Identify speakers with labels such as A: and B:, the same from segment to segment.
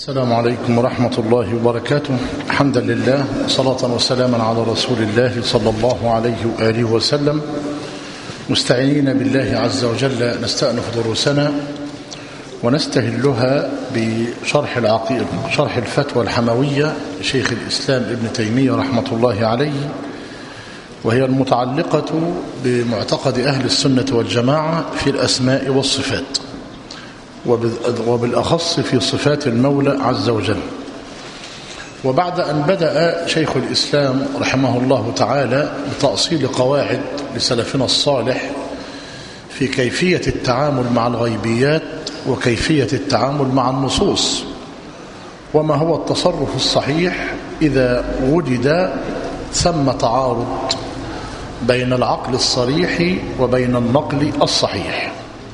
A: السلام عليكم ورحمة الله وبركاته. حمدا لله، صلاة وسلاما على رسول الله صلى الله عليه وآله وسلم، مستعينين بالله عز وجل نستأنف دروسنا ونستهلها بشرح شرح الفتوى الحموية لشيخ الإسلام ابن تيمية رحمة الله عليه، وهي المتعلقة بمعتقد أهل السنة والجماعة في الأسماء والصفات، وبالأخص في صفات المولى عز وجل. وبعد أن بدأ شيخ الإسلام رحمه الله تعالى بتأصيل قواعد لسلفنا الصالح في كيفية التعامل مع الغيبيات وكيفية التعامل مع النصوص، وما هو التصرف الصحيح إذا وجد ثم تعارض بين العقل الصريح وبين النقل الصحيح.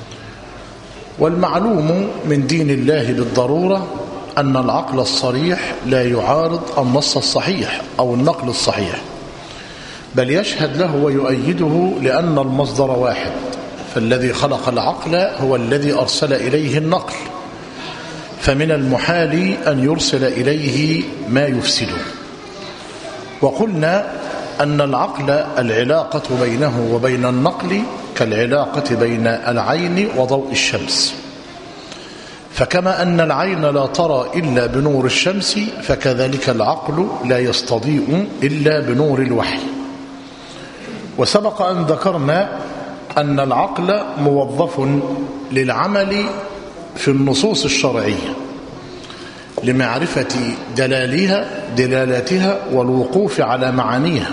A: والمعلوم من دين الله بالضرورة أن العقل الصريح لا يعارض النص الصحيح أو النقل الصحيح، بل يشهد له ويؤيده، لأن المصدر واحد، فالذي خلق العقل هو الذي أرسل إليه النقل، فمن المحال أن يرسل إليه ما يفسده. وقلنا أن العقل العلاقة بينه وبين النقل كالعلاقة بين العين وضوء الشمس، فكما أن العين لا ترى إلا بنور الشمس، فكذلك العقل لا يستضيء إلا بنور الوحي. وسبق أن ذكرنا أن العقل موظف للعمل في النصوص الشرعية لمعرفة دلالاتها والوقوف على معانيها،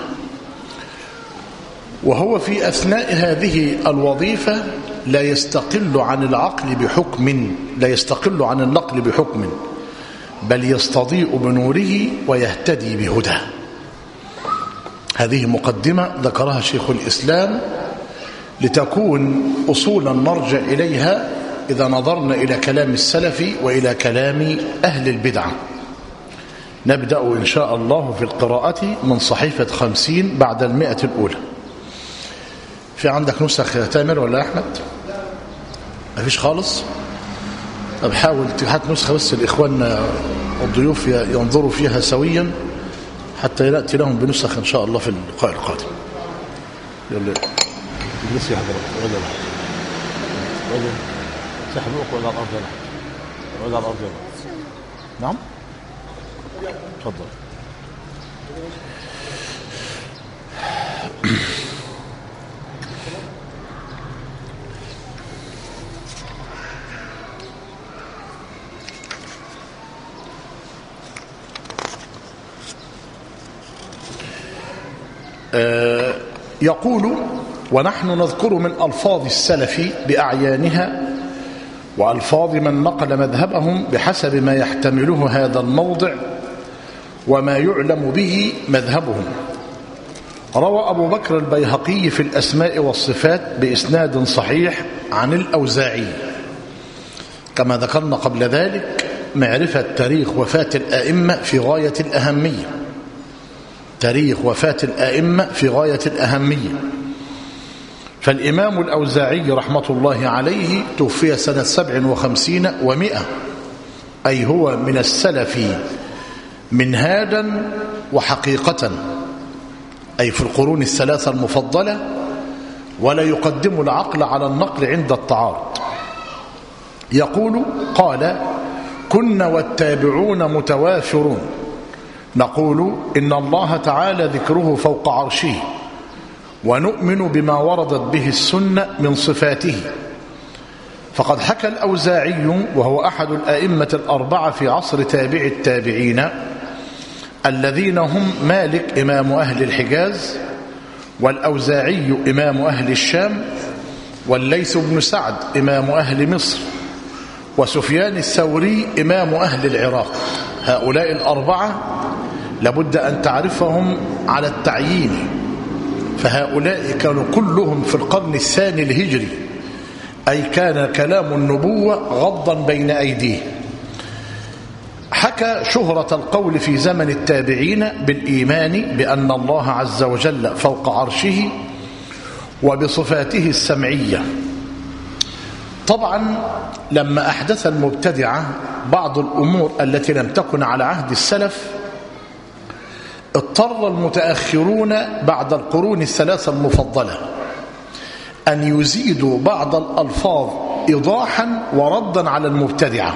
A: وهو في أثناء هذه الوظيفة لا يستقل عن النقل بحكم، بل يستضيء بنوره ويهتدي بهداه. هذه مقدمة ذكرها شيخ الإسلام لتكون أصولا نرجع إليها إذا نظرنا إلى كلام السلف وإلى كلام أهل البدعة. نبدأ إن شاء الله في القراءة من صحيفة 50 بعد 100 الأولى. في عندك نسخ يا تامر ولا أحمد؟ ما فيش خالص؟ طب حاول هات نسخة بس الإخوان الضيوف ينظروا فيها سويا حتى نأتي لهم بنسخ إن شاء الله في اللقاء القادم. يلا اجلس يا حضرتك. رجل سحبوك ولا الأرض ولا الأرض. نعم تفضل. يقول: ونحن نذكر من ألفاظ السلف بأعيانها وألفاظ من نقل مذهبهم بحسب ما يحتمله هذا الموضع وما يعلم به مذهبهم. روى أبو بكر البيهقي في الأسماء والصفات بإسناد صحيح عن الأوزاعي. كما ذكرنا قبل ذلك، معرفة تاريخ وفاة الأئمة في غاية الأهمية. تاريخ وفاة الأئمة في غاية الأهمية. فالإمام الأوزاعي رحمة الله عليه توفي سنة 57 و100، أي هو من السلف منهاجا وحقيقة، أي في القرون الثلاثة المفضلة، ولا يقدم العقل على النقل عند التعارض. يقول: قال: كنا والتابعون متوافرون نقول إن الله تعالى ذكره فوق عرشه، ونؤمن بما وردت به السنة من صفاته. فقد حكى الأوزاعي، وهو أحد الأئمة الأربعة في عصر تابع التابعين، الذين هم مالك إمام أهل الحجاز، والأوزاعي إمام أهل الشام، والليث بن سعد إمام أهل مصر، وسفيان الثوري إمام أهل العراق. هؤلاء الأربعة لابد أن تعرفهم على التعيين، فهؤلاء كانوا كلهم في القرن الثاني الهجري، أي كان كلام النبوة غضا بين أيديه. حكى شهرة القول في زمن التابعين بالإيمان بأن الله عز وجل فوق عرشه وبصفاته السمعية. طبعا لما أحدث المبتدعة بعض الأمور التي لم تكن على عهد السلف اضطر المتأخرون بعد القرون الثلاثة المفضلة أن يزيدوا بعض الألفاظ إيضاحا وردا على المبتدعة.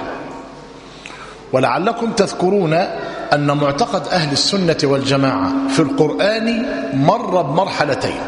A: ولعلكم تذكرون أن معتقد أهل السنة والجماعة في القرآن مر بمرحلتين.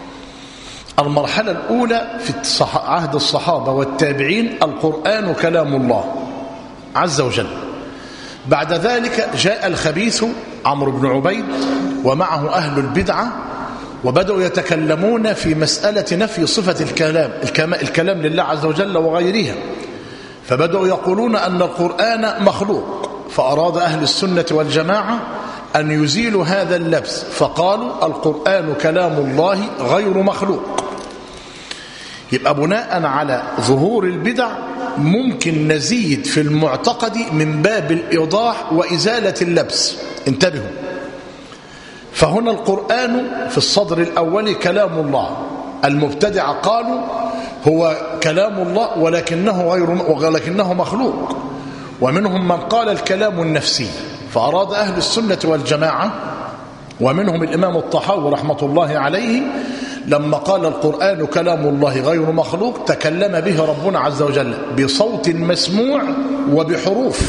A: المرحلة الأولى في عهد الصحابة والتابعين القرآن كلام الله عز وجل. بعد ذلك جاء الخبيث عمرو بن عبيد ومعه أهل البدعة وبدأوا يتكلمون في مسألة نفي صفة الكلام لله عز وجل وغيرها، فبدأوا يقولون أن القرآن مخلوق، فأراد أهل السنة والجماعة أن يزيلوا هذا اللبس فقالوا القرآن كلام الله غير مخلوق. يبقى بناء على ظهور البدع ممكن نزيد في المعتقد من باب الإيضاح وإزالة اللبس. انتبهوا، فهنا القرآن في الصدر الأول كلام الله. المبتدع قالوا هو كلام الله ولكنه مخلوق، ومنهم من قال الكلام النفسي. فأراد أهل السنة والجماعة ومنهم الإمام الطحاوي رحمة الله عليه لما قال القرآن كلام الله غير مخلوق تكلم به ربنا عز وجل بصوت مسموع وبحروف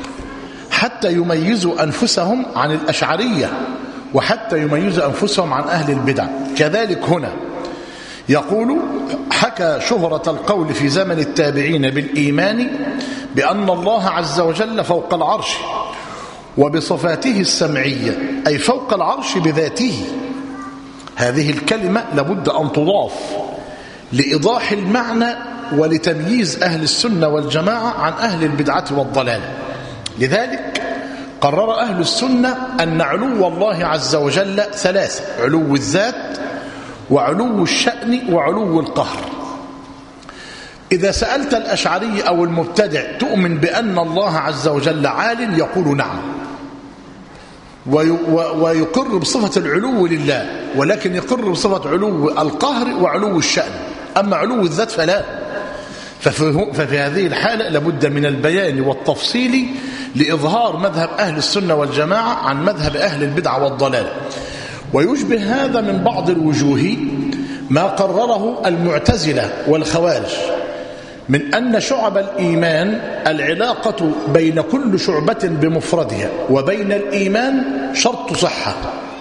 A: حتى يميزوا أنفسهم عن الأشعرية وحتى يميزوا أنفسهم عن أهل البدع. كذلك هنا يقول حكى شهرة القول في زمن التابعين بالإيمان بأن الله عز وجل فوق العرش وبصفاته السمعية، أي فوق العرش بذاته. هذه الكلمة لابد أن تضاف لإيضاح المعنى ولتمييز أهل السنة والجماعة عن أهل البدعة والضلال. لذلك قرر أهل السنة أن علو الله عز وجل ثلاثة: علو الذات وعلو الشأن وعلو القهر. إذا سألت الأشعري أو المبتدع تؤمن بأن الله عز وجل عال؟ يقول نعم، ويقر بصفة العلو لله، ولكن يقر بصفة علو القهر وعلو الشأن. أما علو الذات فلا. ففي هذه الحالة لابد من البيان والتفصيل لإظهار مذهب أهل السنة والجماعة عن مذهب أهل البدع والضلال. ويشبه هذا من بعض الوجوه ما قرره المعتزلة والخوارج من أن شعب الإيمان العلاقة بين كل شعبة بمفردها وبين الإيمان شرط صحة.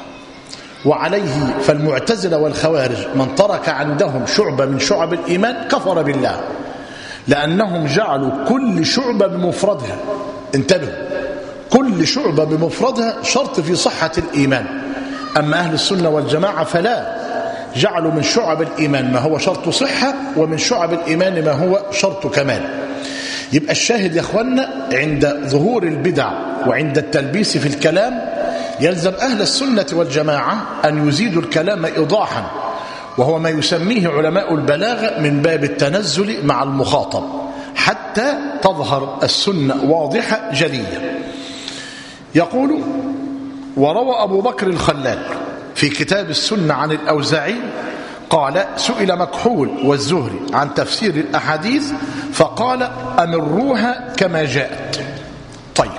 A: وعليه فالمعتزلة والخوارج من ترك عندهم شعبة من شعب الإيمان كفر بالله، لأنهم جعلوا كل شعبة بمفردها، انتبهوا، كل شعبة بمفردها شرط في صحة الإيمان. أما أهل السنة والجماعة فلا، جعلوا من شعب الإيمان ما هو شرط صحة ومن شعب الإيمان ما هو شرط كمال. يبقى الشاهد يا أخوانا عند ظهور البدع وعند التلبيس في الكلام يلزم أهل السنة والجماعة أن يزيدوا الكلام إيضاحا، وهو ما يسميه علماء البلاغة من باب التنزل مع المخاطب حتى تظهر السنة واضحة جلية. يقول: وروى أبو بكر الخلال في كتاب السنة عن الأوزاعي قال: سئل مكحول والزهري عن تفسير الأحاديث فقال: أمروها كما جاءت. طيب،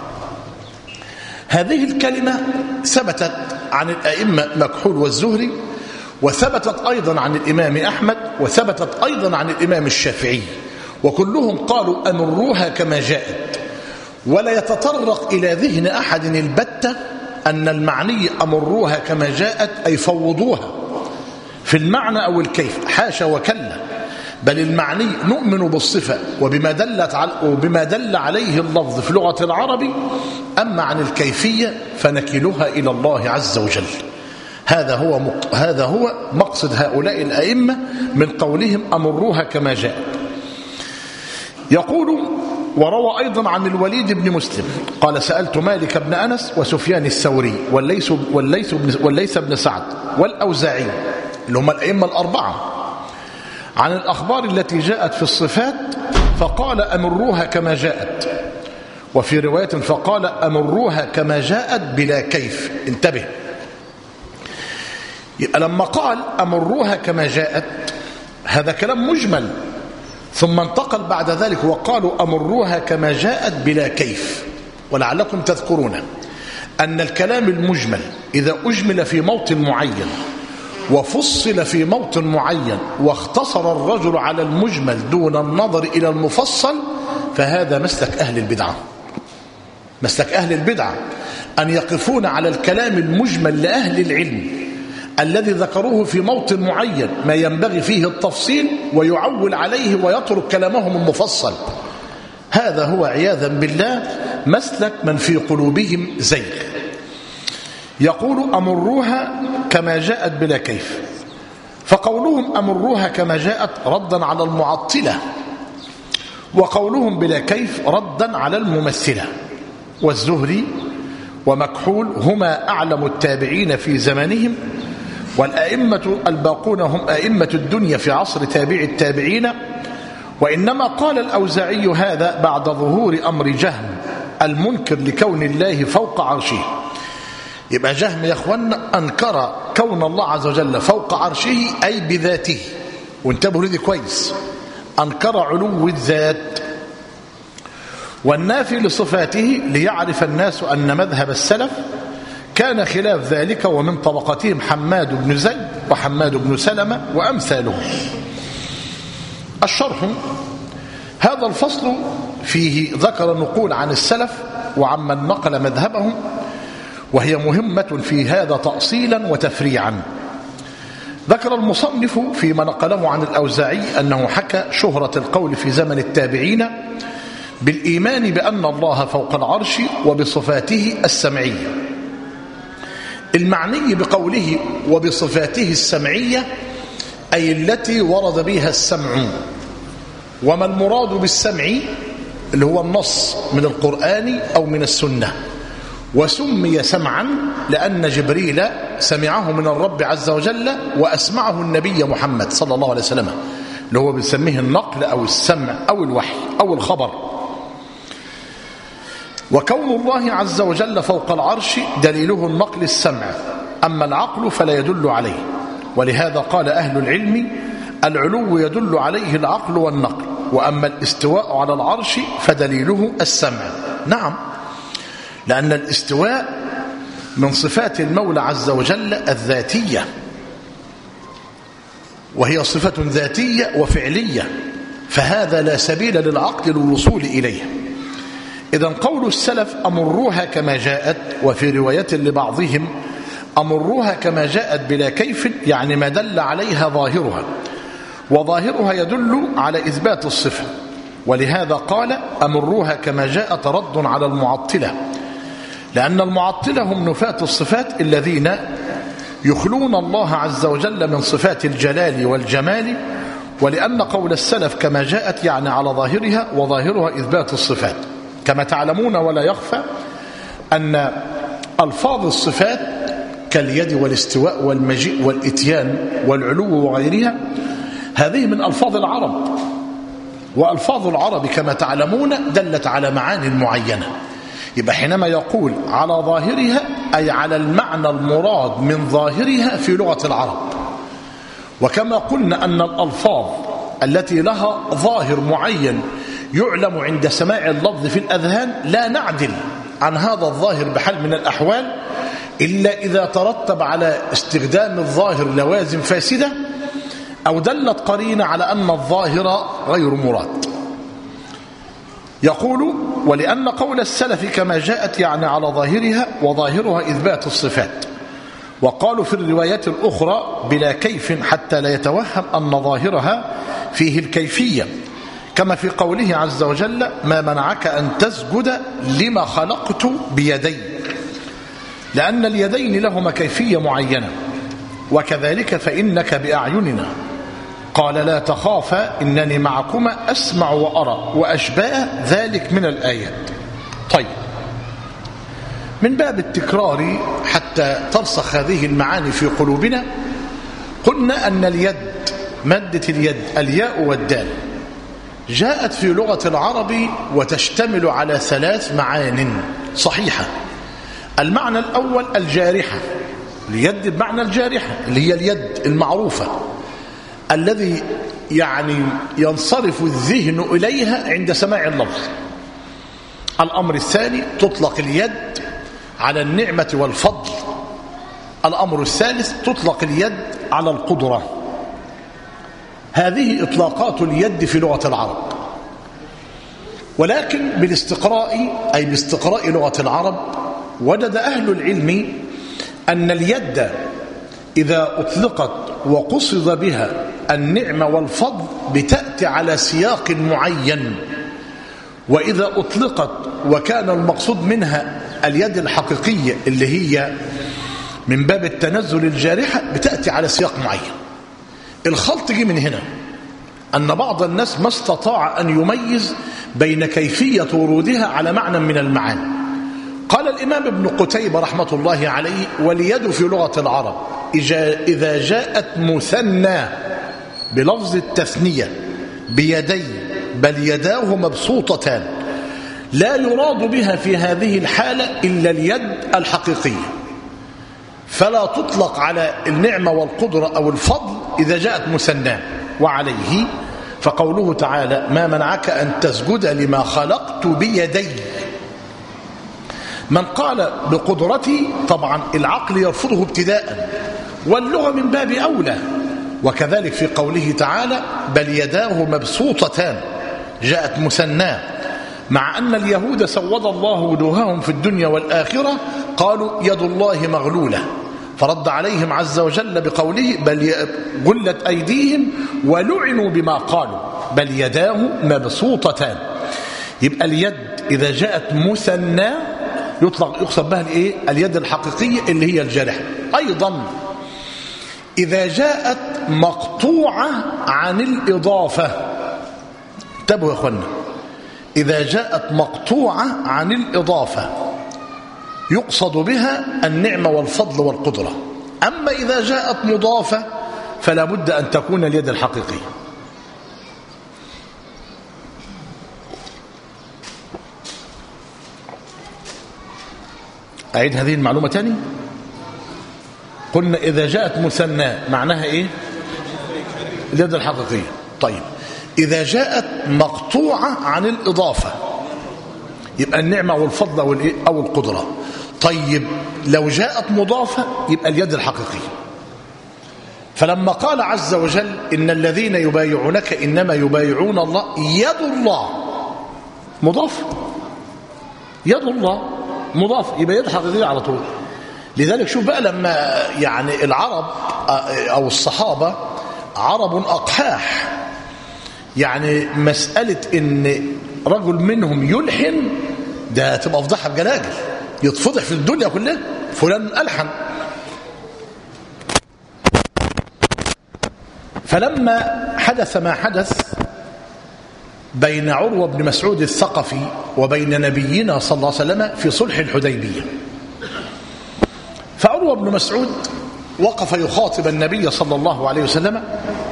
A: هذه الكلمة ثبتت عن الأئمة مكحول والزهري، وثبتت أيضا عن الإمام أحمد، وثبتت أيضا عن الإمام الشافعي، وكلهم قالوا أمروها كما جاءت. ولا يتطرق إلى ذهن أحد البتة أن المعني أمروها كما جاءت أي فوضوها في المعنى أو الكيف، حاشا وكلا، بل المعني نؤمن بالصفة وبما دل عليه اللفظ في لغة العرب، أما عن الكيفية فنكلها إلى الله عز وجل. هذا هو مقصد هؤلاء الأئمة من قولهم أمروها كما جاءت. يقول: وروى أيضا عن الوليد بن مسلم قال: سألت مالك بن أنس وسفيان الثوري والليث بن سعد والأوزاعي اللي هم الأئمة الأربعة عن الأخبار التي جاءت في الصفات فقال: أمروها كما جاءت. وفي رواية فقال: أمروها كما جاءت بلا كيف. انتبه، يبقى لما قال أمروها كما جاءت هذا كلام مجمل، ثم انتقل بعد ذلك وقالوا أمروها كما جاءت بلا كيف. ولعلكم تذكرون أن الكلام المجمل إذا أجمل في موطن معين وفصل في موطن معين واختصر الرجل على المجمل دون النظر إلى المفصل فهذا مسلك أهل البدعة. مسلك أهل البدعة أن يقفون على الكلام المجمل لأهل العلم الذي ذكروه في موطن معين ما ينبغي فيه التفصيل ويعول عليه ويترك كلامهم المفصل. هذا هو عياذا بالله مسلك من في قلوبهم زيغ. يقول أمروها كما جاءت بلا كيف. فقولهم أمروها كما جاءت ردا على المعطلة، وقولهم بلا كيف ردا على الممثلة. والزهري ومكحول هما أعلم التابعين في زمانهم، والأئمة الباقون هم أئمة الدنيا في عصر تابع التابعين. وإنما قال الأوزاعي هذا بعد ظهور أمر جهم المنكر لكون الله فوق عرشه. يبقى جهم يا أخوانا أنكر كون الله عز وجل فوق عرشه أي بذاته، وانتبهوا لدي كويس، أنكر علو الذات. والنافي لصفاته ليعرف الناس أن مذهب السلف كان خلاف ذلك، ومن طبقتهم حماد بن زيد وحماد بن سلمة وأمثالهم. الشرح: هذا الفصل فيه ذكر نقول عن السلف وعمن نقل مذهبهم، وهي مهمة في هذا تأصيلا وتفريعا. ذكر المصنف فيما نقله عن الأوزاعي أنه حكى شهرة القول في زمن التابعين بالإيمان بأن الله فوق العرش وبصفاته السمعية. المعني بقوله وبصفاته السمعية أي التي ورد بها السمع. وما المراد بالسمع اللي هو النص من القرآن أو من السنة. وسمي سمعا لأن جبريل سمعه من الرب عز وجل وأسمعه النبي محمد صلى الله عليه وسلم، اللي هو بنسميه النقل أو السمع أو الوحي أو الخبر. وكون الله عز وجل فوق العرش دليله النقل السمع، أما العقل فلا يدل عليه. ولهذا قال أهل العلم العلو يدل عليه العقل والنقل، وأما الاستواء على العرش فدليله السمع. نعم، لأن الاستواء من صفات المولى عز وجل الذاتية، وهي صفة ذاتية وفعلية، فهذا لا سبيل للعقل للوصول إليه. إذن قول السلف أمروها كما جاءت، وفي رواية لبعضهم أمروها كما جاءت بلا كيف، يعني ما دل عليها ظاهرها، وظاهرها يدل على إثبات الصفة. ولهذا قال أمروها كما جاءت رد على المعطلة، لأن المعطلة هم نفاة الصفات الذين يخلون الله عز وجل من صفات الجلال والجمال. ولأن قول السلف كما جاءت يعني على ظاهرها، وظاهرها إثبات الصفات. كما تعلمون ولا يخفى أن ألفاظ الصفات كاليد والاستواء والمجيء والإتيان والعلو وغيرها هذه من ألفاظ العرب، وألفاظ العرب كما تعلمون دلت على معاني معينة. يبقى حينما يقول على ظاهرها أي على المعنى المراد من ظاهرها في لغة العرب. وكما قلنا أن الألفاظ التي لها ظاهر معين يعلم عند سماع اللفظ في الأذهان لا نعدل عن هذا الظاهر بحال من الأحوال إلا إذا ترتب على استخدام الظاهر لوازم فاسدة أو دلت قرينة على أن الظاهر غير مراد. يقول ولأن قول السلف كما جاءت يعني على ظاهرها، وظاهرها إثبات الصفات. وقالوا في الروايات الأخرى بلا كيف حتى لا يتوهم أن ظاهرها فيه الكيفية، كما في قوله عز وجل ما منعك أن تسجد لما خلقت بيدي، لأن اليدين لهما كيفية معينة. وكذلك فإنك بأعيننا، قال لا تخافا إنني معكما أسمع وأرى، وأشباه ذلك من الآيات. طيب، من باب التكرار حتى ترسخ هذه المعاني في قلوبنا، قلنا أن اليد، مادة اليد الياء والدال، جاءت في لغة العرب وتشتمل على 3 معان صحيحة. المعنى الأول الجارحة، اليد بمعنى الجارحة اللي هي اليد المعروفة. الذي يعني ينصرف الذهن إليها عند سماع اللفظ. الأمر الثاني تطلق اليد على النعمة والفضل. الأمر الثالث تطلق اليد على القدرة. هذه إطلاقات اليد في لغة العرب، ولكن بالاستقراء أي باستقراء لغة العرب وجد أهل العلم أن اليد إذا أطلقت وقصد بها النعمة والفضل بتأتي على سياق معين، وإذا أطلقت وكان المقصود منها اليد الحقيقية اللي هي من باب التنزل الجارحة بتأتي على سياق معين. الخلط جه من هنا أن بعض الناس ما استطاع أن يميز بين كيفية ورودها على معنى من المعاني. قال الإمام ابن قتيبة رحمة الله عليه: واليد في لغة العرب إذا جاءت مثنى بلفظ التثنية بيدي بل يداه مبسوطتان لا يراد بها في هذه الحالة إلا اليد الحقيقية، فلا تطلق على النعمة والقدرة أو الفضل إذا جاءت مثنى. وعليه فقوله تعالى: ما منعك أن تسجد لما خلقت بيدي. من قال بقدرتي طبعا العقل يرفضه ابتداء، واللغة من باب أولى. وكذلك في قوله تعالى: بل يداه مبسوطتان جاءت مثنى، مع أن اليهود سود الله وجوههم في الدنيا والآخرة قالوا يد الله مغلولة، فرد عليهم عز وجل بقوله: بل غلت أيديهم ولعنوا بما قالوا بل يداه مبسوطتان. يبقى اليد إذا جاءت مثنى يقصد بها الايه؟ اليد الحقيقية اللي هي الجارحة. أيضا إذا جاءت مقطوعة عن الإضافة، انتبهوا يا أخوانا، إذا جاءت مقطوعة عن الإضافة يقصد بها النعمة والفضل والقدرة. أما إذا جاءت مضافة فلا بد أن تكون اليد الحقيقية. أعيد هذه المعلومة تاني. قلنا إذا جاءت مثنى معناها إيه؟ اليد الحقيقية. طيب إذا جاءت مقطوعة عن الإضافة يبقى النعمة والفضل أو القدرة. طيب لو جاءت مضافة يبقى اليد الحقيقية. فلما قال عز وجل: إن الذين يبايعونك إنما يبايعون الله يد الله، مضاف، يد الله مضاف، يبقى يد حقيقية على طول. لذلك شوف بقى لما يعني العرب أو الصحابة عرب أقحاح، يعني مسألة إن رجل منهم يلحن ده تبقى فضحها بجلاجل، يتفضح في الدنيا كلها، فلان ألحن. فلما حدث ما حدث بين عروة بن مسعود الثقفي وبين نبينا صلى الله عليه وسلم في صلح الحديبية، فعروة بن مسعود وقف يخاطب النبي صلى الله عليه وسلم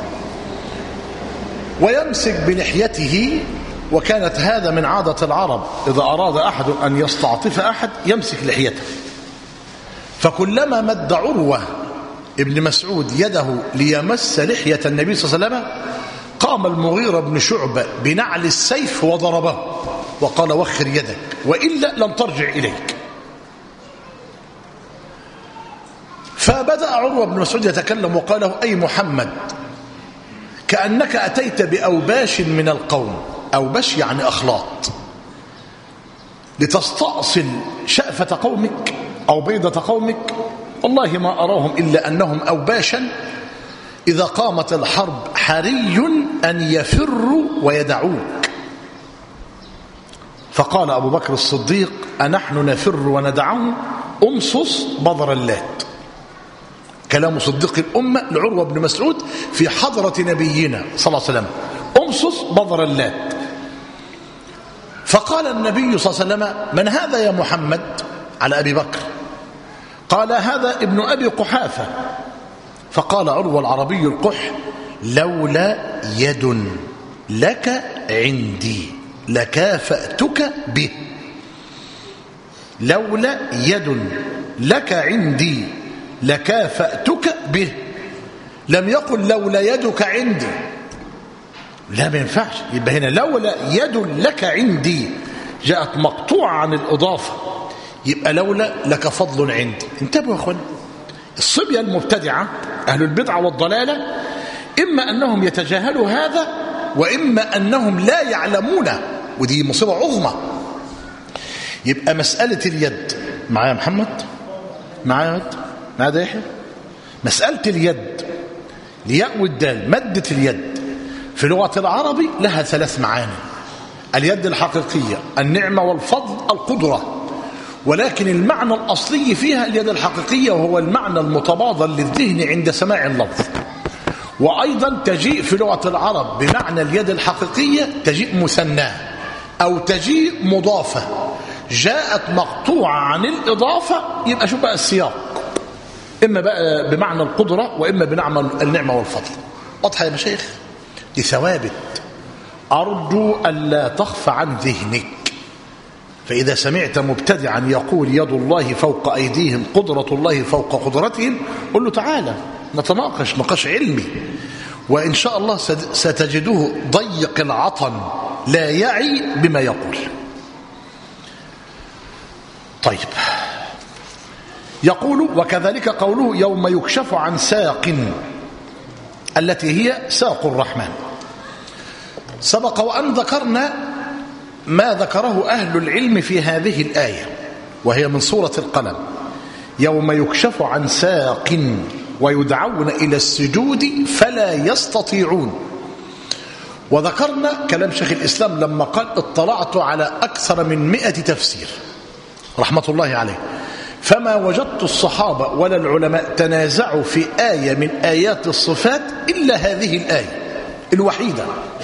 A: ويمسك بلحيته، وكانت هذا من عادة العرب، إذا أراد أحد أن يستعطف أحد يمسك لحيته. فكلما مد عروة ابن مسعود يده ليمس لحية النبي صلى الله عليه وسلم قام المغيرة بن شعبة بنعل السيف وضربه وقال: وخر يدك وإلا لن ترجع إليك. فبدأ عروة بن مسعود يتكلم وقال له: أي محمد، كأنك أتيت بأوباش من القوم، أوباش يعني أخلاط، لتستأصل شأفة قومك أو بيضة قومك. والله ما أراهم إلا أنهم أوباشا إذا قامت الحرب حري أن يفروا ويدعوك. فقال أبو بكر الصديق: أنحن نفر وندعه؟ أمصص بضر اللات. كلام صديق الأمة لعروة بن مسعود في حضرة نبينا صلى الله عليه وسلم: أمصص بضر اللات. فقال النبي صلى الله عليه وسلم: من هذا يا محمد؟ على أبي بكر. قال: هذا ابن أبي قحافة. فقال عروة العربي القح: لولا يد لك عندي لكافأتك به. لولا يد لك عندي لكافأتك به. لم يقل لولا يدك عندي، لا ما ينفعش. يبقى هنا لولا يد لك عندي جاءت مقطوعة عن الإضافة، يبقى لولا لك فضل عندي. انتبهوا يا أخوان، الصبية المبتدعة أهل البدعة والضلالة إما أنهم يتجاهلوا هذا وإما أنهم لا يعلمونه، ودي مصيبة عظمى. يبقى مسألة اليد معايا محمد، معايا ده يحيى، مسألة اليد الياء والدال مادة اليد في لغة العربي لها 3 معاني. اليد الحقيقية النعمة والفضل القدرة، ولكن المعنى الأصلي فيها اليد الحقيقية، وهو المعنى المتبادر للذهن عند سماع اللفظ. وأيضا تجيء في لغة العرب بمعنى اليد الحقيقية تجيء مثناه أو تجيء مضافة. جاءت مقطوعة عن الإضافة يبقى شو بقى السياق، إما بقى بمعنى القدرة وإما بمعنى النعمة والفضل. واضحة يا مشايخ؟ دي ثوابت أرجو ألا تخفى عن ذهنك. فإذا سمعت مبتدعا يقول يد الله فوق أيديهم قدرة الله فوق قدرتهم، قل له تعالى نتناقش نقاش علمي، وإن شاء الله ستجده ضيق العطن لا يعي بما يقول. طيب، يقول وكذلك قوله يوم يكشف عن ساق، التي هي ساق الرحمن. سبق وأن ذكرنا ما ذكره أهل العلم في هذه الآية، وهي من سورة القلم: يوم يكشف عن ساق ويدعون إلى السجود فلا يستطيعون. وذكرنا كلام شيخ الإسلام لما قال اطلعت على أكثر من 100 تفسير رحمة الله عليه، فما وجدت الصحابة ولا العلماء تنازعوا في آية من آيات الصفات إلا هذه الآية الوحيدة.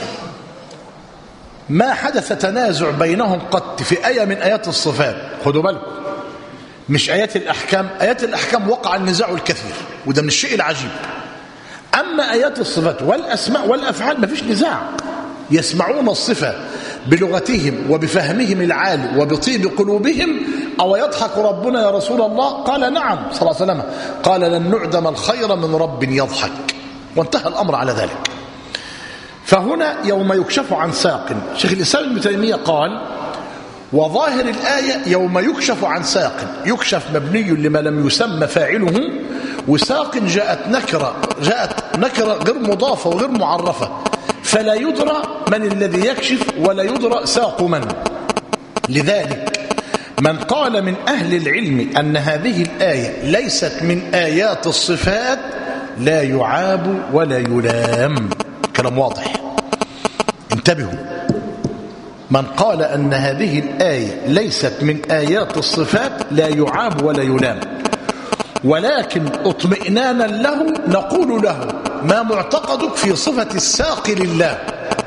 A: ما حدث تنازع بينهم قط في آية من آيات الصفات. خدوا بالكم، مش آيات الأحكام، آيات الأحكام وقع النزاع الكثير، وده من الشيء العجيب. أما آيات الصفات والأسماء والأفعال ما فيش نزاع، يسمعون الصفة بلغتهم وبفهمهم العالي وبطيب قلوبهم. أو يضحك ربنا يا رسول الله؟ قال نعم صلى الله عليه وسلم، قال لن نعدم الخير من رب يضحك، وانتهى الأمر على ذلك. فهنا يوم يكشف عن ساق، شيخ الإسلام ابن تيمية قال وظاهر الآية يوم يكشف عن ساق، يكشف مبني لما لم يسمى فاعله، وساق جاءت نكرة غير مضافة وغير معرفة، فلا يدرى من الذي يكشف ولا يدرى ساق من. لذلك من قال من أهل العلم أن هذه الآية ليست من آيات الصفات لا يعاب ولا يلام. كلام واضح، انتبهوا. من قال أن هذه الآية ليست من آيات الصفات لا يعاب ولا يلام، ولكن اطمئنانا له نقول له ما معتقدك في صفة الساق لله،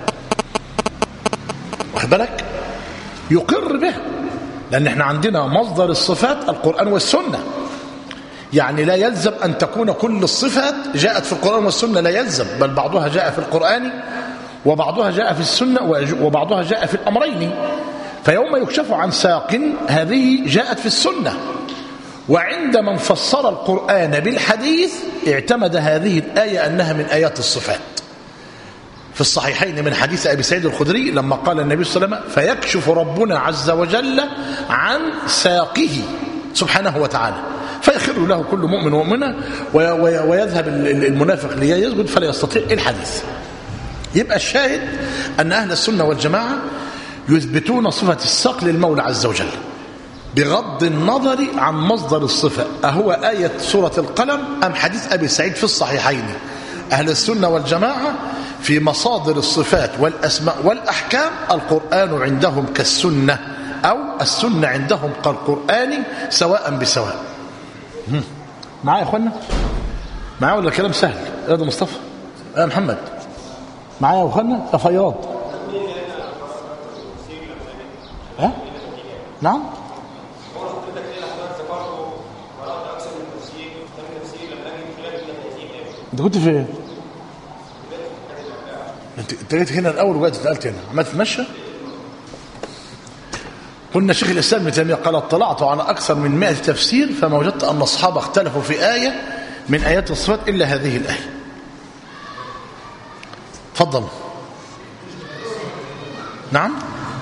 A: واخد بالك؟ يقر به، لأن احنا عندنا مصدر الصفات القرآن والسنة. يعني لا يلزم أن تكون كل الصفات جاءت في القرآن والسنة، لا يلزم، بل بعضها جاء في القرآن وبعضها جاء في السنة وبعضها جاء في الأمرين. فيوم يكشف عن ساق هذه جاءت في السنة، وعند من فسر القرآن بالحديث اعتمد هذه الآية أنها من آيات الصفات. في الصحيحين من حديث أبي سعيد الخدري لما قال النبي صلى الله عليه وسلم فيكشف ربنا عز وجل عن ساقه سبحانه وتعالى فيخر له كل مؤمن ومؤمنة ويذهب المنافق ليسجد فلا يستطيع الحديث. يبقى الشاهد أن أهل السنة والجماعة يثبتون صفة الساق للمولى عز وجل بغض النظر عن مصدر الصفة، أهو آية سورة القلم أم حديث أبي سعيد في الصحيحين. أهل السنة والجماعة في مصادر الصفات والأسماء والأحكام القرآن عندهم كالسنة، أو السنة عندهم كالقرآن سواء بسواء. معايا يا أخوانا؟ معايا ولا الكلام سهل؟ يا ده مصطفى يا محمد معايا يا أخوانا؟ يا فياض ها؟ نعم انت كنت فين؟ انت جيت هنا الاول وجيت اتقلت هنا عمال تتمشى. قلنا شيخ الاسلام ابن تيميه قال اطلعت على اكثر من 100 تفسير فما وجدت ان اصحابه اختلفوا في ايه من ايات الصفات الا هذه الايه. تفضل. نعم.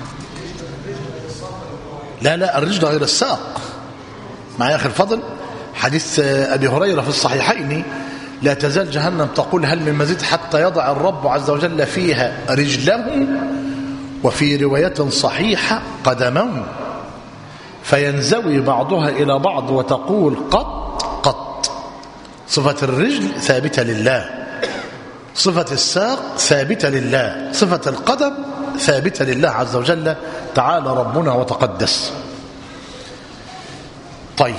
A: لا الرجل غير الساق. مع آخر الفضل حديث أبي هريرة في الصحيحين: لا تزال جهنم تقول هل من مزيد حتى يضع الرب عز وجل فيها رجله، وفي رواية صحيحة قدمه، فينزوي بعضها إلى بعض وتقول قط قط. صفة الرجل ثابتة لله، صفة الساق ثابتة لله، صفة القدم ثابتة لله عز وجل تعالى ربنا وتقدس. طيب،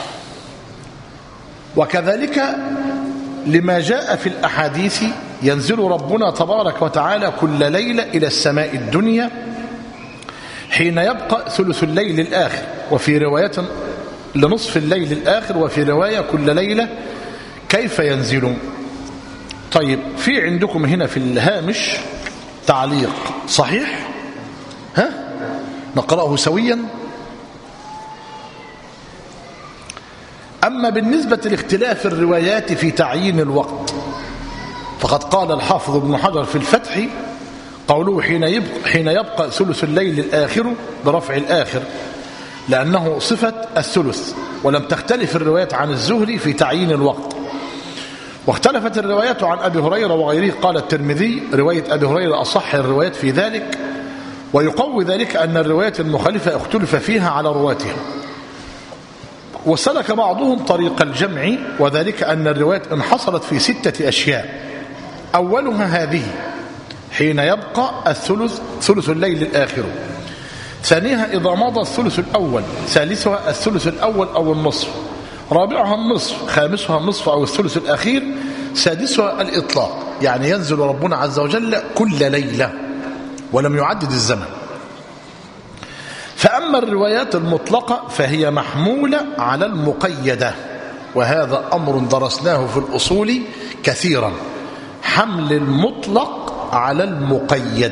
A: وكذلك لما جاء في الأحاديث ينزل ربنا تبارك وتعالى كل ليلة إلى السماء الدنيا حين يبقى ثلث الليل الآخر، وفي رواية لنصف الليل الآخر، وفي رواية كل ليلة. كيف ينزل؟ طيب، في عندكم هنا في الهامش تعليق صحيح، نقرأه سويا. أما بالنسبة لاختلاف الروايات في تعيين الوقت فقد قال الحافظ ابن حجر في الفتح قوله حين يبقى ثلث الليل الآخر برفع الآخر، لأنه صفة الثلث، ولم تختلف الروايات عن الزهري في تعيين الوقت. واختلفت الروايات عن أبي هريرة وغيره. قال الترمذي: رواية أبي هريرة أصح الروايات في ذلك، ويقوي ذلك أن الروايات المخالفة اختلف فيها على رواتها. وسلك بعضهم طريق الجمع، وذلك أن الروايات انحصرت في 6 أشياء: أولها هذه حين يبقى ثلث الليل الآخر، ثانيها إذا مضى الثلث الأول، ثالثها الثلث الأول أو النصف، رابعها النصف، خامسها النصف أو الثلث الأخير، سادسها الإطلاق، يعني ينزل ربنا عز وجل كل ليلة ولم يعدد الزمن. فأما الروايات المطلقة فهي محمولة على المقيدة، وهذا أمر درسناه في الأصول كثيرا: حمل المطلق على المقيد.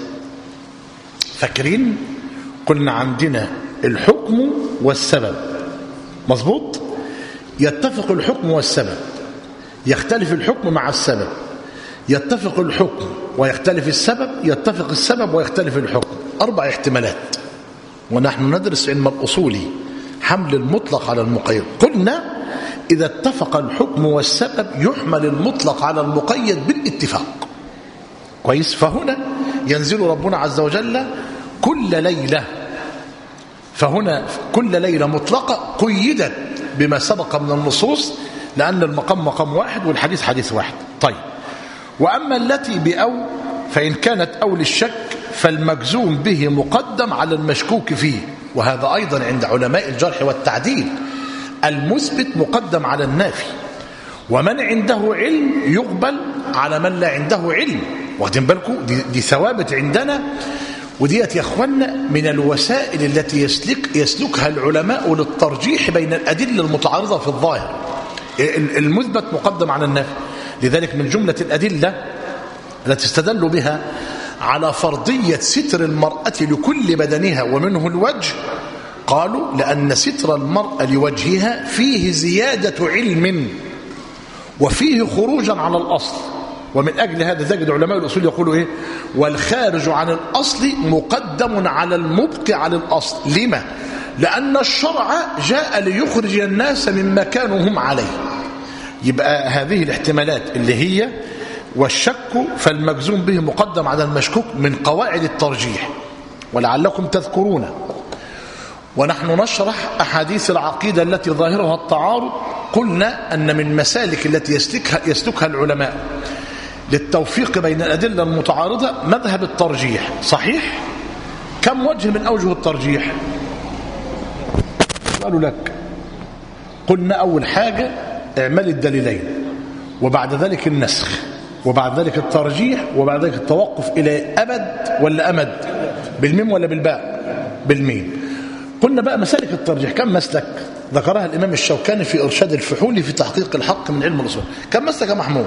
A: فاكرين قلنا عندنا الحكم والسبب، مظبوط؟ يتفق الحكم والسبب، يختلف الحكم مع السبب، يتفق الحكم ويختلف السبب، يتفق السبب ويختلف الحكم. 4 احتمالات، ونحن ندرس علم الأصول حمل المطلق على المقيد. قلنا إذا اتفق الحكم والسبب يحمل المطلق على المقيد بالاتفاق. كويس؟ فهنا ينزل ربنا عز وجل كل ليلة، فهنا كل ليلة مطلقة قيدت بما سبق من النصوص، لأن المقام مقام واحد والحديث حديث واحد. طيب، وأما التي بأو فإن كانت أو للشك فالمجزوم به مقدم على المشكوك فيه، وهذا أيضا عند علماء الجرح والتعديل، المثبت مقدم على النافي، ومن عنده علم يقبل على من لا عنده علم. واخدين بالكم؟ دي ثوابت عندنا، وديت يا اخوانا من الوسائل التي يسلكها العلماء للترجيح بين الأدلة المتعارضة في الظاهر. المثبت مقدم على النافي. لذلك من جملة الأدلة التي استدلوا بها على فرضية ستر المرأة لكل بدنها ومنه الوجه، قالوا لأن ستر المرأة لوجهها فيه زيادة علم وفيه خروجا على الأصل. ومن أجل هذا تجد علماء الأصول يقولوا إيه؟ والخارج عن الأصل مقدم على المبقي على الأصل. لما؟ لأن الشرع جاء ليخرج الناس مما كانوا هم عليه. يبقى هذه الاحتمالات اللي هي والشك فالمجزوم به مقدم على المشكوك من قواعد الترجيح، ولعلكم تذكرون ونحن نشرح أحاديث العقيدة التي ظاهرها التعارض قلنا أن من مسالك التي يسلكها العلماء للتوفيق بين الأدلة المتعارضة مذهب الترجيح. صحيح؟ كم وجه من أوجه الترجيح؟ قالوا لك قلنا أول حاجة اعمال الدليلين، وبعد ذلك النسخ، وبعد ذلك الترجيح، وبعد ذلك التوقف إلى أبد ولا أمد، بالميم ولا بالباء؟ بالميم. قلنا بقى مسالك الترجيح كم مسلك ذكرها الإمام الشوكاني في إرشاد الفحول في تحقيق الحق من علم الأصول. كم مسلك يا محمود؟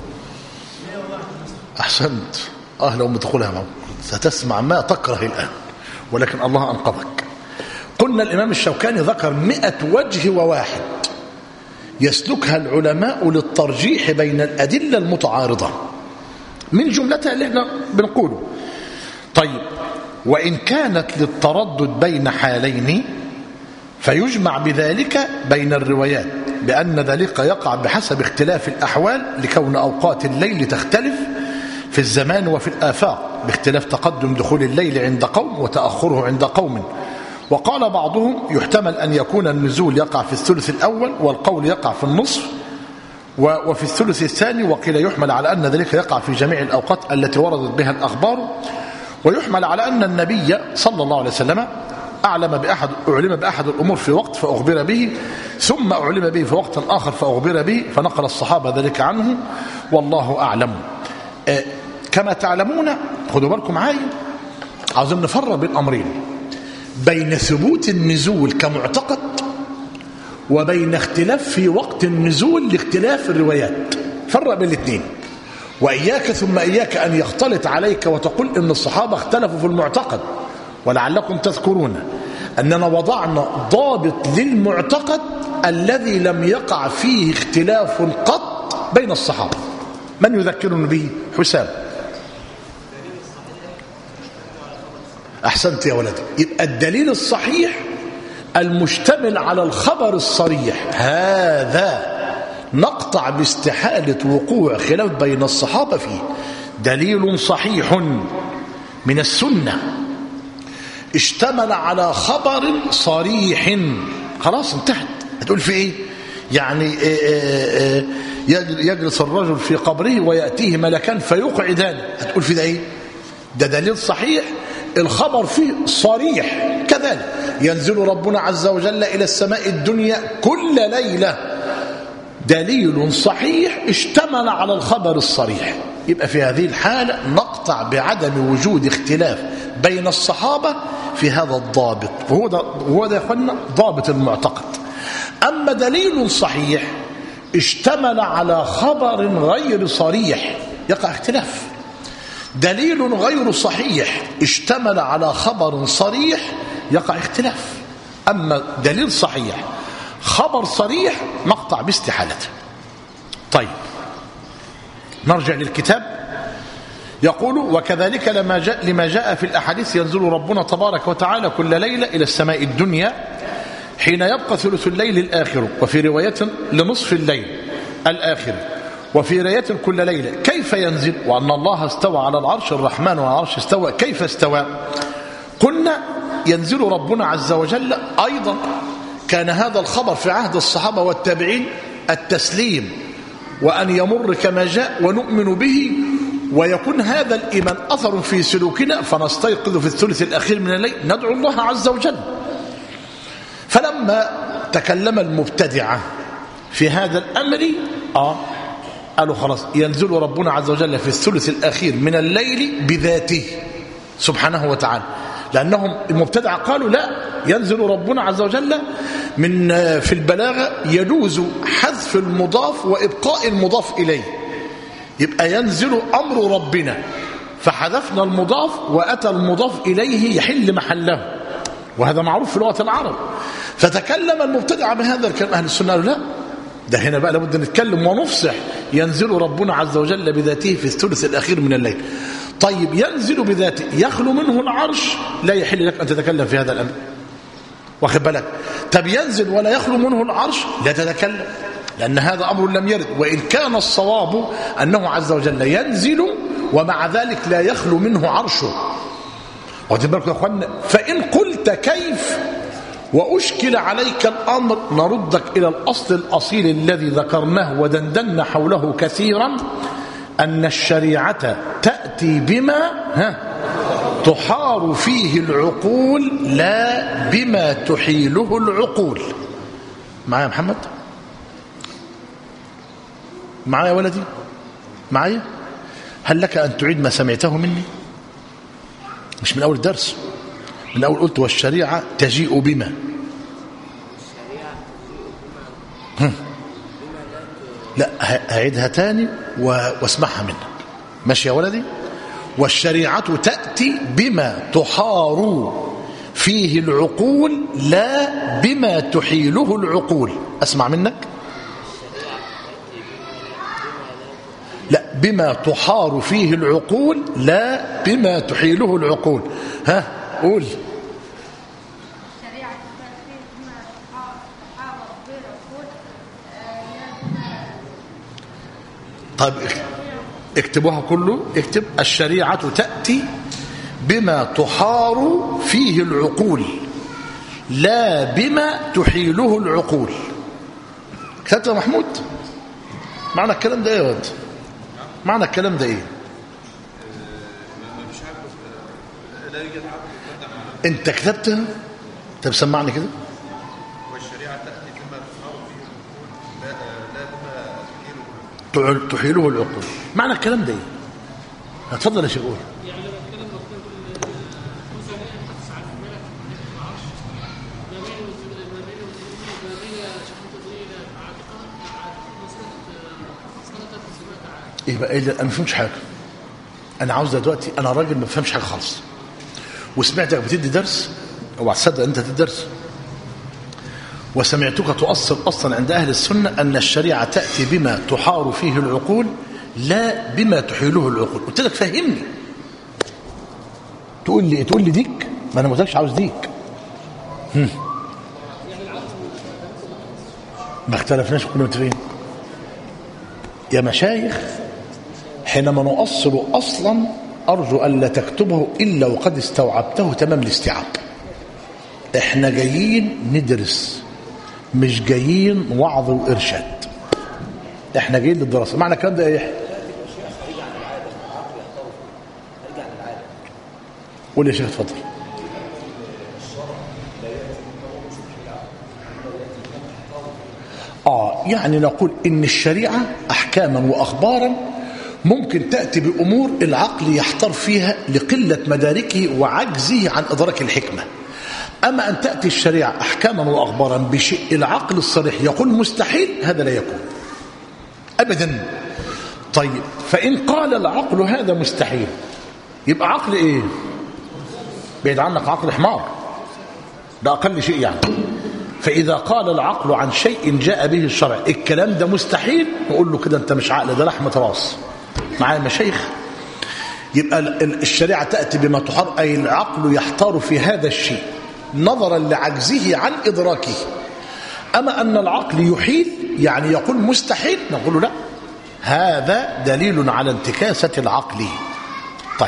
A: أحسنت. لو مدخلها معه ستسمع ما تكره الآن، ولكن الله أنقذك. قلنا الإمام الشوكاني ذكر 100 وجه وواحد يسلكها العلماء للترجيح بين الأدلة المتعارضة. من جملتها اللي احنا بنقوله. طيب وإن كانت للتردد بين حالين فيجمع بذلك بين الروايات بأن ذلك يقع بحسب اختلاف الأحوال لكون أوقات الليل تختلف في الزمان وفي الآفاق باختلاف تقدم دخول الليل عند قوم وتأخره عند قوم. وقال بعضهم يحتمل أن يكون النزول يقع في الثلث الأول والقول يقع في النصف وفي الثلث الثاني، وقيل يحمل على أن ذلك يقع في جميع الأوقات التي وردت بها الأخبار، ويحمل على أن النبي صلى الله عليه وسلم أعلم بأحد الأمور في وقت فأخبر به، ثم أعلم به في وقت آخر فأخبر به، فنقل الصحابة ذلك عنه والله أعلم. كما تعلمون خدوا بالكم معايا، عاوزين نفرق بين أمرين، بين ثبوت النزول كمعتقد وبين اختلاف في وقت النزول لاختلاف الروايات. فرق بين الاثنين، وإياك ثم إياك أن يختلط عليك وتقول إن الصحابة اختلفوا في المعتقد. ولعلكم تذكرون أننا وضعنا ضابط للمعتقد الذي لم يقع فيه اختلاف قط بين الصحابة. من يذكرني به؟ حسام. أحسنت يا ولدي. يبقى الدليل الصحيح المشتمل على الخبر الصريح، هذا نقطع باستحالة وقوع خلاف بين الصحابة فيه. دليل صحيح من السنة اشتمل على خبر صريح، خلاص انتهت. هتقول في ايه؟ يعني يجلس الرجل في قبره ويأتيه ملكان فيقعدان، هتقول في ده ايه؟ ده دليل صحيح الخبر فيه صريح. كذلك ينزل ربنا عز وجل إلى السماء الدنيا كل ليلة، دليل صحيح اشتمل على الخبر الصريح. يبقى في هذه الحالة نقطع بعدم وجود اختلاف بين الصحابة في هذا الضابط، وهو ده يا اخوانا ضابط المعتقد. أما دليل صحيح اشتمل على خبر غير صريح يقع اختلاف. دليل غير صحيح اشتمل على خبر صريح يقع اختلاف. أما دليل صحيح خبر صريح مقطع باستحالته. طيب نرجع للكتاب. يقول وكذلك لما جاء في الأحاديث ينزل ربنا تبارك وتعالى كل ليلة إلى السماء الدنيا حين يبقى ثلث الليل الآخر، وفي رواية لنصف الليل الآخر، وفي رواية كل ليلة. كيف ينزل؟ وأن الله استوى على العرش، الرحمن على العرش استوى. كيف استوى؟ قلنا ينزل ربنا عز وجل. أيضا كان هذا الخبر في عهد الصحابة والتابعين التسليم، وأن يمر كما جاء ونؤمن به، ويكون هذا الإيمان أثر في سلوكنا فنستيقظ في الثلث الأخير من الليل ندعو الله عز وجل. فلما تكلم المبتدعة في هذا الأمر قالوا خلاص ينزل ربنا عز وجل في الثلث الأخير من الليل بذاته سبحانه وتعالى، لأنهم المبتدعة قالوا لا، ينزل ربنا عز وجل من في البلاغة يجوز حذف المضاف وإبقاء المضاف إليه، يبقى ينزل أمر ربنا فحذفنا المضاف وأتى المضاف إليه يحل محله، وهذا معروف في لغة العرب. فتكلم المبتدع بهذا الكلام. أهل السنة قالوا لا، ده هنا بقى لابد نتكلم ونفصح. ينزل ربنا عز وجل بذاته في الثلث الأخير من الليل. طيب ينزل بذاته يخلو منه العرش، لا يحل لك أن تتكلم في هذا الأمر، واخد بالك؟ طب ينزل ولا يخلو منه العرش، لا تتكلم، لأن هذا أمر لم يرد. وإن كان الصواب أنه عز وجل ينزل ومع ذلك لا يخلو منه عرشه. واخد بالك يا أخوانا؟ فإن قلت كيف وأشكل عليك الأمر نردك إلى الأصل الأصيل الذي ذكرناه ودندنا حوله كثيرا، أن الشريعة تأتي بما تحار فيه العقول لا بما تحيله العقول. معايا محمد؟ معايا ولدي؟ معايا؟ هل لك أن تعيد ما سمعته مني؟ مش من أول درس، من أول قلت والشريعة تجيء بما. لا أعيدها تاني واسمعها منك. ماشي يا ولدي؟ والشريعة تأتي بما تحار فيه العقول لا بما تحيله العقول. أسمع منك. لا بما تحار فيه العقول لا بما تحيله العقول. ها قول. طيب اكتبوها كله. اكتب الشريعة تأتي بما تحار فيه العقول لا بما تحيله العقول. كتبت يا محمود؟ معنى الكلام ده ايه يا ولد؟ معنى الكلام ده ايه؟ انت كتبتها؟ طب سمعني كده.
B: والشريعة تأتي بما تحار فيه العقول لا بما
A: تحيله العقول. معنى الكلام ده ايه؟ هتفضل يا شيخ قول. ايه بقى؟ ايه؟ انا ما فهمتش حاجه. انا عاوز دلوقتي، انا راجل ما بفهمش حاجه خالص، وسمعتك بتدي درس، اوعى تصدق انت تدي درس، وسمعتك تؤصل اصلا عند اهل السنه ان الشريعه تاتي بما تحار فيه العقول لا بما تحيله العقول. قلت لك فهمني. تقول لي ديك؟ ما انا ما قلتلكش عاوز ديك. ما اختلفناش، كنا متفقين يا مشايخ. حينما نؤصل أصلا أرجو ألا تكتبه إلا وقد استوعبته تمام الاستيعاب. احنا جايين ندرس، مش جايين وعظ وإرشاد. احنا جايين للدراسة. معنى الكلام ده ايه؟ قول يا شيخ اتفضل. يعني نقول إن الشريعة أحكاما وأخبارا ممكن تأتي بأمور العقل يحتار فيها لقلة مداركه وعجزه عن إدراك الحكمة. أما أن تأتي الشريعة أحكاما وأخبارا بشيء العقل الصريح يقول مستحيل، هذا لا يكون أبدا. طيب فإن قال العقل هذا مستحيل، يبقى عقل إيه؟ بعيد عنك، عقل حمار، ده أقل شيء يعني. فإذا قال العقل عن شيء جاء به الشرع الكلام ده مستحيل، نقول له كده أنت مش عقل، ده لحمة راس. معايا مشايخ؟ يبقى الشريعة تأتي بما تحار، أي العقل يحتار في هذا الشيء نظرا لعجزه عن إدراكه. أما أن العقل يحيل يعني يقول مستحيل، نقول له لا، هذا دليل على انتكاسة العقل. طيب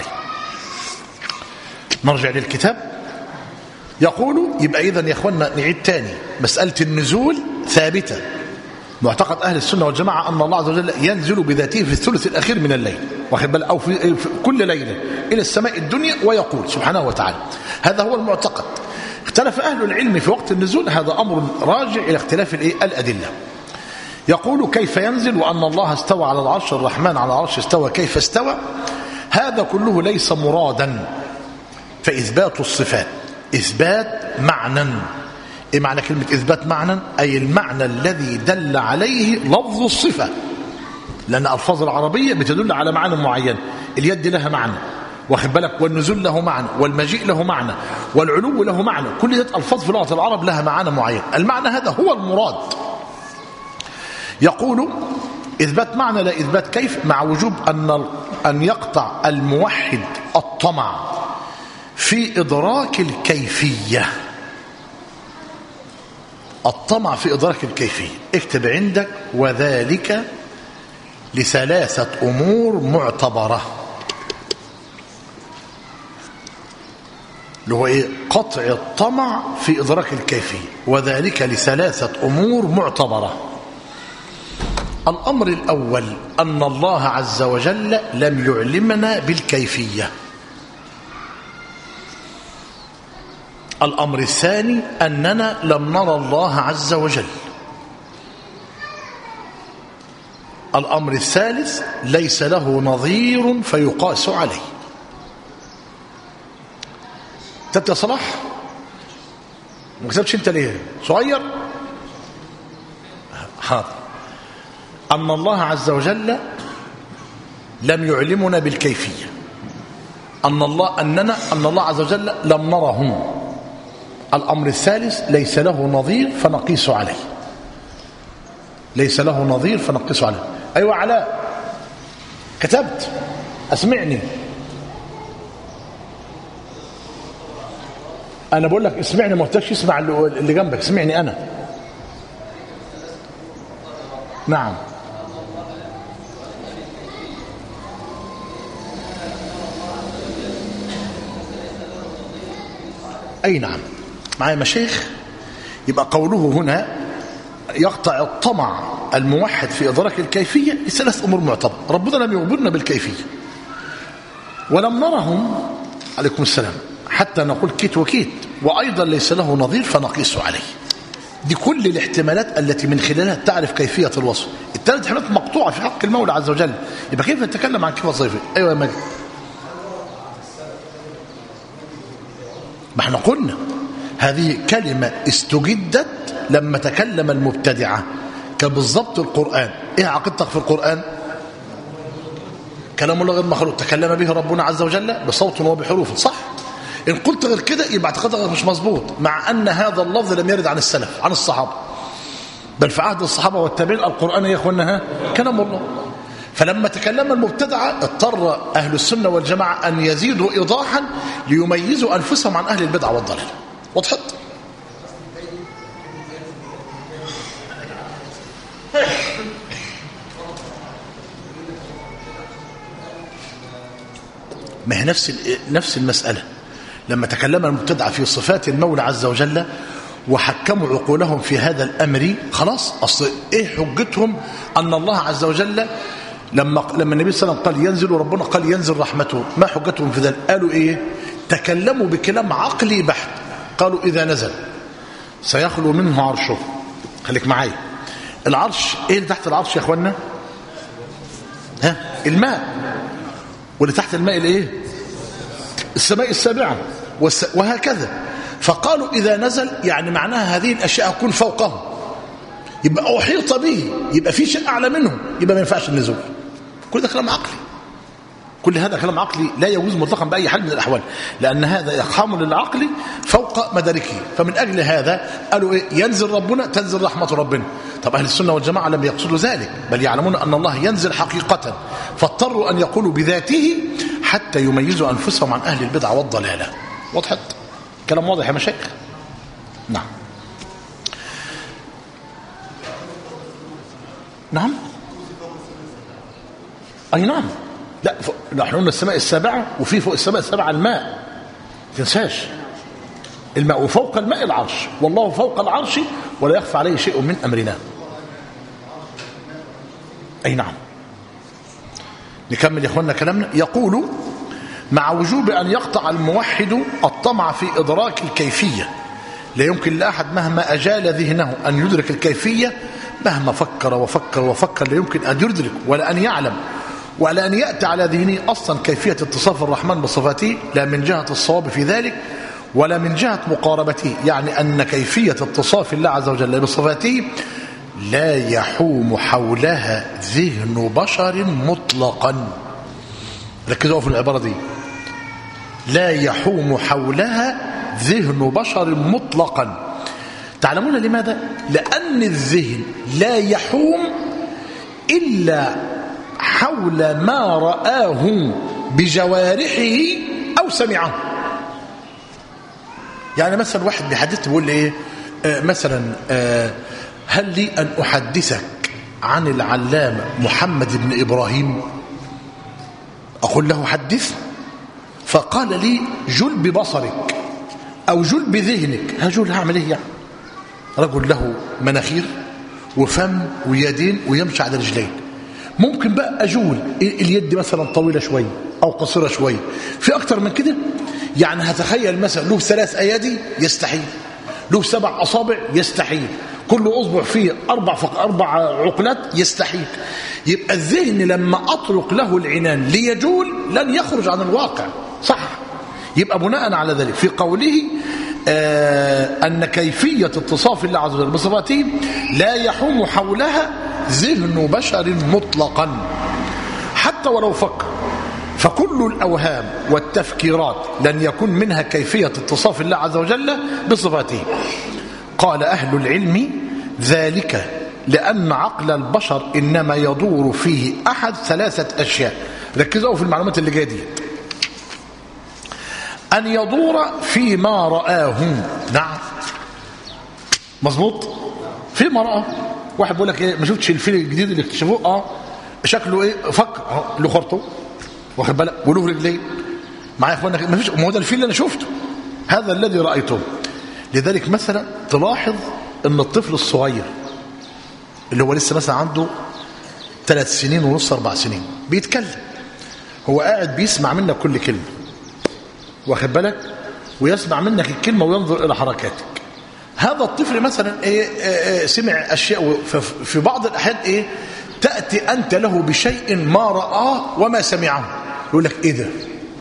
A: نرجع للكتاب. يقول يبقى إذن يا أخوانا نعيد تاني، مسألة النزول ثابتة. معتقد أهل السنة والجماعة أن الله عز وجل ينزل بذاته في الثلث الأخير من الليل، واخد بالك، أو في كل ليلة إلى السماء الدنيا ويقول سبحانه وتعالى. هذا هو المعتقد. اختلف أهل العلم في وقت النزول، هذا أمر راجع إلى اختلاف الأدلة. يقول كيف ينزل، وأن الله استوى على العرش، الرحمن على العرش استوى، كيف استوى، هذا كله ليس مرادا. فإثبات الصفات إثبات معنى. إيه معنى كلمة إثبات معنى؟ أي المعنى الذي دل عليه لفظ الصفة، لأن ألفاظ العربية بتدل على معنى معين. اليد لها معنى، واخد بالك، والنزول له معنى، والمجيء له معنى، والعلو له معنى. كل هذه ألفاظ في لغة العرب لها معنى معين. المعنى هذا هو المراد. يقول إثبات معنى لا إثبات كيف، مع وجوب أن يقطع الموحد الطمع في إدراك الكيفية. الطمع في إدراك الكيفية. اكتب عندك وذلك لثلاثة أمور معتبرة. اللي هو إيه؟ قطع الطمع في إدراك الكيفية، وذلك لثلاثة أمور معتبرة. الأمر الأول أن الله عز وجل لم يعلمنا بالكيفية. الأمر الثاني أننا لم نرى الله عز وجل. الأمر الثالث ليس له نظير فيقاس عليه. كتبت يا صلاح؟ ما كتبتش انت ليه؟ صغير؟ حاضر. أن الله عز وجل لم يعلمنا بالكيفية. أن الله عز وجل لم نره. الأمر الثالث ليس له نظير فنقيس عليه. ليس له نظير فنقيس عليه. أيوة علاء، كتبت. اسمعني، انا بقول لك اسمعني، ما قلتلكش اسمع اللي جنبك، اسمعني انا. نعم. اي نعم، معايا مشايخ. يبقى قوله هنا يقطع الطمع الموحد في إدراك الكيفية لثلاث أمور معتبرة. ربنا لم يخبرنا بالكيفية ولم نرهم عليكم السلام حتى نقول كيت وكيت، وأيضا ليس له نظير فنقيس عليه. دي كل الاحتمالات التي من خلالها تعرف كيفية الوصف. الثلاث احتمالات مقطوعة في حق المولى عز وجل. يبقى كيف نتكلم عن كيف وظيفة؟ أيوة يا مجد، ما احنا قلنا هذه كلمة استجدت لما تكلم المبتدعة كبالضبط القرآن. ايه عقيدتك في القرآن؟ كلام الله غير مخلوق، تكلم به ربنا عز وجل بصوت وبحروف، صح؟ ان قلت غير كده يبقى اعتقادك مش مظبوط، مع ان هذا اللفظ لم يرد عن السلف عن الصحابة، بل في عهد الصحابة والتابعين القرآن يا اخوانا كلام الله. فلما تكلم المبتدعة اضطر أهل السنة والجماعة أن يزيدوا إيضاحا ليميزوا أنفسهم عن أهل البدع والضلال. وضحت؟ ما هي نفس المسألة. لما تكلم المبتدعة في صفات المولى عز وجل وحكموا عقولهم في هذا الأمر، خلاص أصل إيه حجتهم أن الله عز وجل لما النبي صلى الله عليه وسلم قال ينزل ربنا، قال ينزل رحمته، ما حجتهم في ذلك؟ قالوا إيه؟ تكلموا بكلام عقلي بحت. قالوا إذا نزل سيخلو منه عرشه. خليك معايا، العرش إيه اللي تحت العرش يا أخوانا؟ الماء. واللي تحت الماء الإيه؟ السماء السابعة وهكذا. فقالوا إذا نزل يعني معناها هذه الأشياء تكون فوقه، يبقى أحيط به، يبقى في شيء أعلى منه، يبقى ما ينفعش النزول. كل ده كلام عقلي، كل هذا كلام عقلي لا يجوز مطلقا بأي حال من الأحوال، لأن هذا يقام للعقل فوق مداركه. فمن أجل هذا قالوا إيه؟ ينزل ربنا، تنزل رحمة ربنا. طب أهل السنة والجماعة لم يقصدوا ذلك، بل يعلمون أن الله ينزل حقيقة، فاضطروا أن يقولوا بذاته حتى يميزوا أنفسهم عن أهل البدع والضلالة. وضحت؟ كلام واضح يا مشايخ؟ نعم. نعم. أي نعم. لا احنا قلنا السماء السابعة، وفي فوق السماء السابعة الماء، ما تنساش الماء، وفوق الماء العرش، والله فوق العرش ولا يخفى عليه شيء من أمرنا. أي نعم. نكمل يا اخوانا كلامنا. يقول مع وجوب أن يقطع الموحد الطمع في إدراك الكيفية. لا يمكن لأحد مهما أجال ذهنه أن يدرك الكيفية، مهما فكر وفكر وفكر لا يمكن أن يدرك ولا أن يعلم ولا أن يأتي على ذهنه أصلا كيفية اتصاف الرحمن بصفاته، لا من جهة الصواب في ذلك ولا من جهة مقاربته. يعني أن كيفية اتصاف الله عز وجل بصفاته لا يحوم حولها ذهن بشر مطلقا. ركزوا في العبارة دي، لا يحوم حولها ذهن بشر مطلقا. تعلمون لماذا؟ لأن الذهن لا يحوم إلا حول ما رآه بجوارحه أو سمعه. يعني مثلا واحد بيحدث بيقول لي إيه مثلا هل لي أن أحدثك عن العلامة محمد بن إبراهيم؟ أقول له حدث، فقال لي جل ببصرك أو جل بذهنك. هجول هعمل إيه يعني؟ رجل له مناخير وفم ويدين ويمشي على رجلين. ممكن بقى أجول اليد مثلا طويلة شوية أو قصيرة شوية، في أكتر من كده يعني هتخيل مثلا له 3 أيادي يستحيل، له 7 أصابع يستحيل، كل أصبع فيه 4 عقلات يستحيل. يبقى الذهن لما أطلق له العنان ليجول لن يخرج عن الواقع، صح؟ يبقى بناء على ذلك في قوله أن كيفية اتصاف الله عز وجل بصفاته لا يحوم حولها ذهن بشر مطلقا حتى ولو فكر، فكل الأوهام والتفكيرات لن يكون منها كيفية اتصاف الله عز وجل بصفاته. قال أهل العلم ذلك لأن عقل البشر إنما يدور فيه أحد 3 أشياء. ركزوا في المعلومات اللي جايه دي. أن يدور فيما رآه. نعم مظبوط، فيما رآه. واحد بيقول لك ايه، ما شفتش الفيل الجديد اللي اكتشفوه؟ شكله ايه، فك له خرطه، واخد بالك، وله رجلين معايا يا اخوانا، ما فيش، ما هو ده الفيل اللي انا شفته، هذا الذي رايته. لذلك مثلا تلاحظ ان الطفل الصغير اللي هو لسه مثلا عنده 3 سنين ونص 4 سنين بيتكلم، هو قاعد بيسمع منك كل كلمه، واخد بالك، ويسمع منك الكلمه وينظر الى حركاتك. هذا الطفل مثلا سمع اشياء، في بعض الاحيان تاتي انت له بشيء ما رآه وما سمعه، يقول لك ايه ده،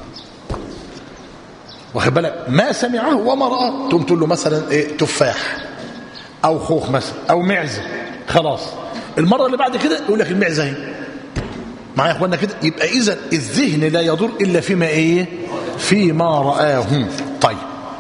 A: واخد بالك، ما سمعه وما رآه. تقوم تقول له مثلا تفاح او خوخ مثلا او معزه، خلاص المره اللي بعد كده يقول لك المعزه اهي معايا يا اخوانا كده. يبقى اذا الذهن لا يدور الا فيما فيما رآه. طيب،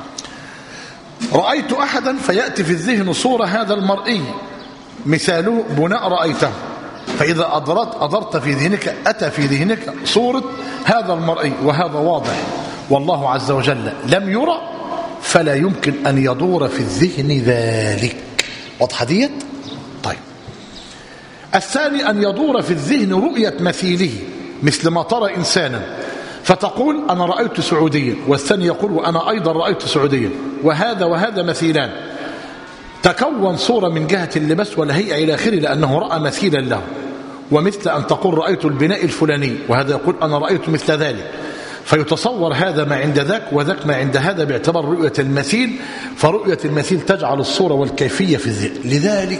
A: رأيت أحدا فيأتي في الذهن صورة هذا المرئي، مثاله بناء رأيته، فإذا أدرت في ذهنك أتى في ذهنك صورة هذا المرئي، وهذا واضح. والله عز وجل لم يرى فلا يمكن أن يدور في الذهن ذلك. واضحة ديت؟ طيب، الثاني أن يدور في الذهن رؤية مثيله، مثل ما ترى إنسانا فتقول أنا رأيت سعوديا، والثاني يقول وأنا أيضا رأيت سعوديا، وهذا وهذا مثيلان، تكون صورة من جهة اللباس والهيئة إلى آخره لأنه رأى مثيلا له. ومثل أن تقول رأيت البناء الفلاني، وهذا يقول أنا رأيت مثل ذلك، فيتصور هذا ما عند ذاك وذاك ما عند هذا باعتبار رؤية المثيل، فرؤية المثيل تجعل الصورة والكيفية في الذهن. لذلك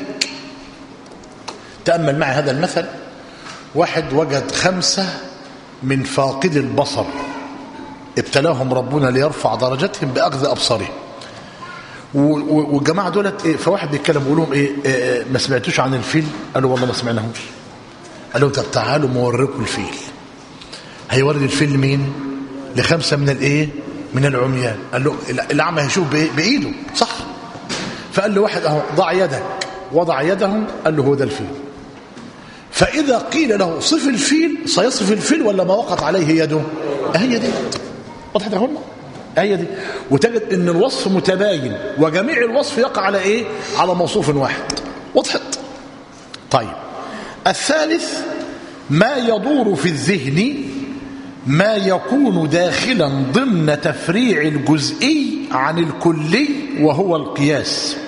A: تأمل معي هذا المثل. واحد وجد 5 من فاقد البصر ابتلاهم ربنا ليرفع درجتهم بأخذ أبصارهم، والجماعة دولت فواحد بيتكلم يقول لهم ما سمعتوش عن الفيل؟ قالوا والله ما سمعناهوش. قالوا طب تعالوا موريكم الفيل. هيورد الفيل مين؟ ل5 من العميان. قال له الأعمى هيشوف بإيده، صح؟ فقال له واحد اهو ضع يدك، وضع يده، قال له هو ده الفيل. فإذا قيل له صف الفيل سيصف الفيل ولا ما وقت عليه يده؟ هي دي. وضحت يا اخوانا؟ هي دي. وتجد ان الوصف متباين وجميع الوصف يقع على على موصوف واحد. وضحت؟ طيب، الثالث ما يدور في الذهن ما يكون داخلا ضمن تفريع الجزئي عن الكلي، وهو القياس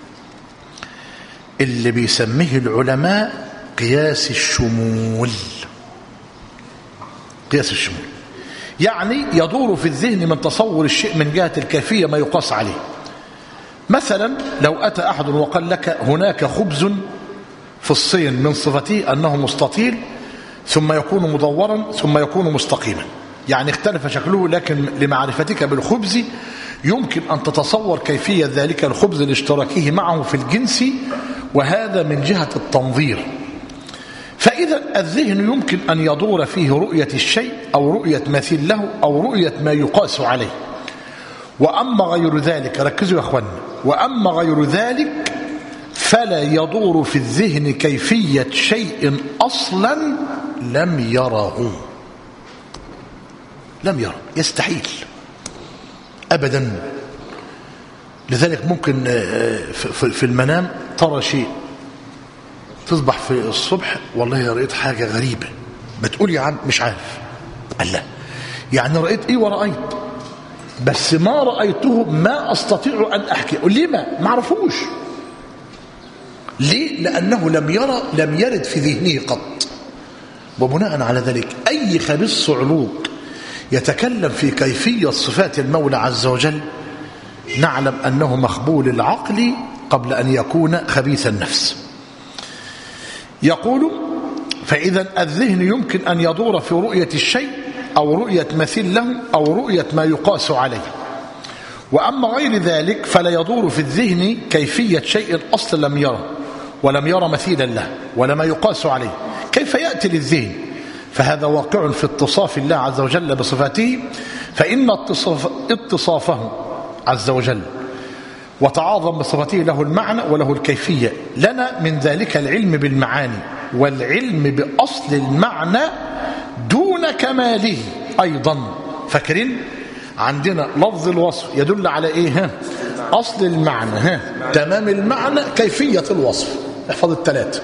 A: اللي بيسميه العلماء قياس الشمول. قياس الشمول يعني يدور في الذهن من تصور الشيء من جهة الكيفية ما يقاس عليه. مثلا لو أتى أحد وقال لك هناك خبز في الصين من صفته أنه مستطيل ثم يكون مدورا ثم يكون مستقيما، يعني اختلف شكله، لكن لمعرفتك بالخبز يمكن أن تتصور كيفية ذلك الخبز لاشتراكه معه في الجنس، وهذا من جهة التنظير. فإذا الذهن يمكن أن يدور فيه رؤية الشيء أو رؤية مثيل له أو رؤية ما يقاس عليه. وأما غير ذلك، ركزوا يا أخوان، وأما غير ذلك فلا يدور في الذهن كيفية شيء أصلا لم يره. لم يره، يستحيل أبدا. لذلك ممكن في المنام ترى شيء، تصبح في الصبح والله رأيت حاجة غريبة، بتقول يا عم مش عارف. الله، يعني رأيت ايه ورأيت، بس ما رأيته ما أستطيع أن أحكي. ليه ما عرفوش؟ ليه؟ لأنه لم يرد في ذهنه قط. وبناء على ذلك أي خبيث صعلوك يتكلم في كيفية صفات المولى عز وجل نعلم أنه مخبول العقل قبل أن يكون خبيث النفس. يقول فإذا الذهن يمكن أن يدور في رؤية الشيء أو رؤية مثيل له أو رؤية ما يقاس عليه. وأما غير ذلك فلا يدور في الذهن كيفية شيء أصلا لم يره ولم يرى مثيلا له ولا ما يقاس عليه، كيف يأتي للذهن؟ فهذا واقع في اتصاف الله عز وجل بصفاته، فإن اتصافه عز وجل وتعاظم بصفته له المعنى وله الكيفية. لنا من ذلك العلم بالمعاني والعلم بأصل المعنى دون كماله أيضا. فاكرين عندنا لفظ الوصف يدل على إيه؟ أصل المعنى، تمام المعنى، كيفية الوصف. احفظ الثلاثة.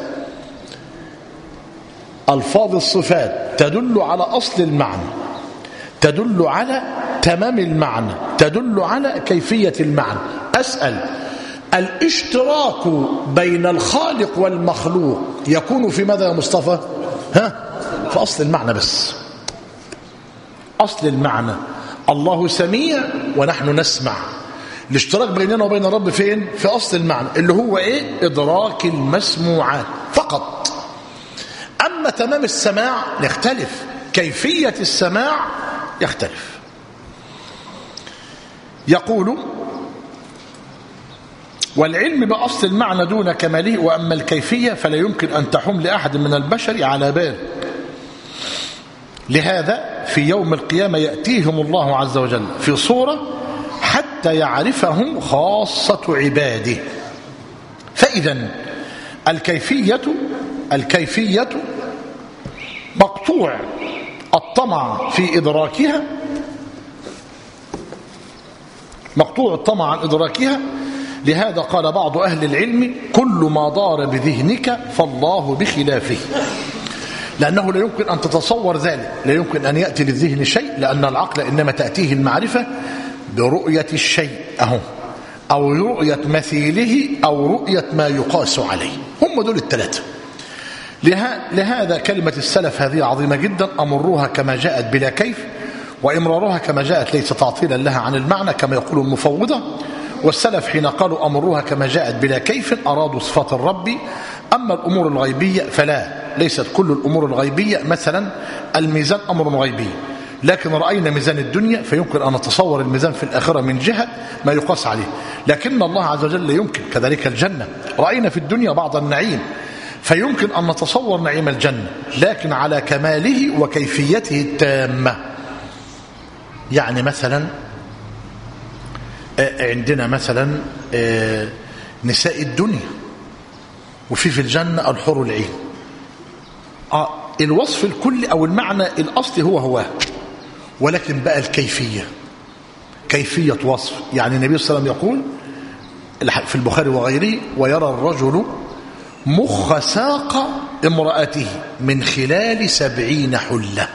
A: ألفاظ الصفات تدل على أصل المعنى، تدل على تمام المعنى، تدل على كيفية المعنى. أسأل: الاشتراك بين الخالق والمخلوق يكون في ماذا يا مصطفى؟ في أصل المعنى بس. أصل المعنى. الله سميع ونحن نسمع. الاشتراك بيننا وبين الرب فين؟ في أصل المعنى اللي هو إيه؟ إدراك المسموعات فقط. أما تمام السماع يختلف، كيفية السماع يختلف. يقول: والعلم بأصل المعنى دون كماله، وأما الكيفية فلا يمكن أن تحم لأحد من البشر على بال. لهذا في يوم القيامة يأتيهم الله عز وجل في صورة حتى يعرفهم خاصة عباده. فإذا الكيفية مقطوع الطمع في إدراكها، مقطوع الطمع عن إدراكها. لهذا قال بعض أهل العلم: كل ما دار بذهنك فالله بخلافه. لأنه لا يمكن أن تتصور ذلك، لا يمكن أن يأتي للذهن شيء، لأن العقل إنما تأتيه المعرفة برؤية الشيء أو رؤية مثيله أو رؤية ما يقاس عليه. هم دول الثلاثة. لهذا كلمة السلف هذه عظيمة جدا: أمروها كما جاءت بلا كيف، وإمرارها كما جاءت ليس تعطيلا لها عن المعنى كما يقول المفوضة. والسلف حين قالوا أمروها كما جاءت بلا كيف أرادوا صفات الرب. أما الأمور الغيبية فلا، ليست كل الأمور الغيبية. مثلا الميزان أمر غيبي، لكن رأينا ميزان الدنيا فيمكن أن نتصور الميزان في الآخرة من جهة ما يقاس عليه، لكن الله عز وجل يمكن. كذلك الجنة، رأينا في الدنيا بعض النعيم فيمكن أن نتصور نعيم الجنة، لكن على كماله وكيفيته التامة. يعني مثلا عندنا مثلا نساء الدنيا، وفي الجنة الحور العين. الوصف الكلي أو المعنى الأصلي هو ولكن بقى كيفية وصف. يعني النبي صلى الله عليه وسلم يقول في البخاري وغيره: ويرى الرجل مخ ساق امرأته من خلال 70 حلة.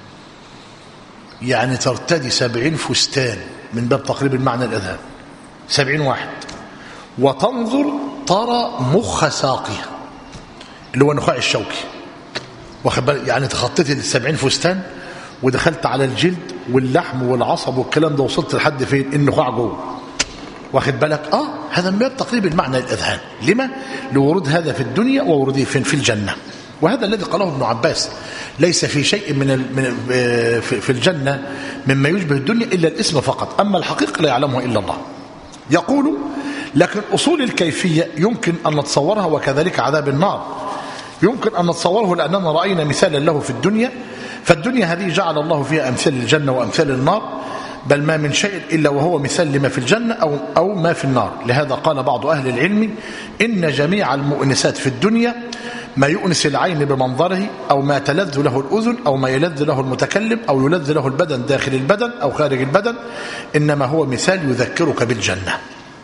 A: يعني ترتدي 70 فستان من باب تقريب المعنى الأذهان، 70 واحد، وتنظر ترى مخ ساقها اللي هو النخاع الشوكي. واخد بالك؟ يعني تخطيت 70 فستان ودخلت على الجلد واللحم والعصب والكلام ده، وصلت لحد فين؟ النخاع جوه. واخد بالك؟ هذا من باب تقريب المعنى الأذهان. لما؟ لورود هذا في الدنيا ووروده في الجنة. وهذا الذي قاله ابن عباس: ليس في شيء في الجنة مما يشبه الدنيا إلا الاسم فقط، أما الحقيقة لا يعلمها إلا الله. يقول: لكن أصول الكيفية يمكن أن نتصورها، وكذلك عذاب النار يمكن أن نتصوره، لأننا رأينا مثالا له في الدنيا. فالدنيا هذه جعل الله فيها أمثال الجنة وأمثال النار، بل ما من شيء إلا وهو مثال لما في الجنة أو ما في النار. لهذا قال بعض أهل العلم: إن جميع المؤنسات في الدنيا ما يؤنس العين بمنظره، أو ما تلذ له الأذن، أو ما يلذ له المتكلم، أو يلذ له البدن داخل البدن أو خارج البدن، إنما هو مثال يذكرك بالجنة.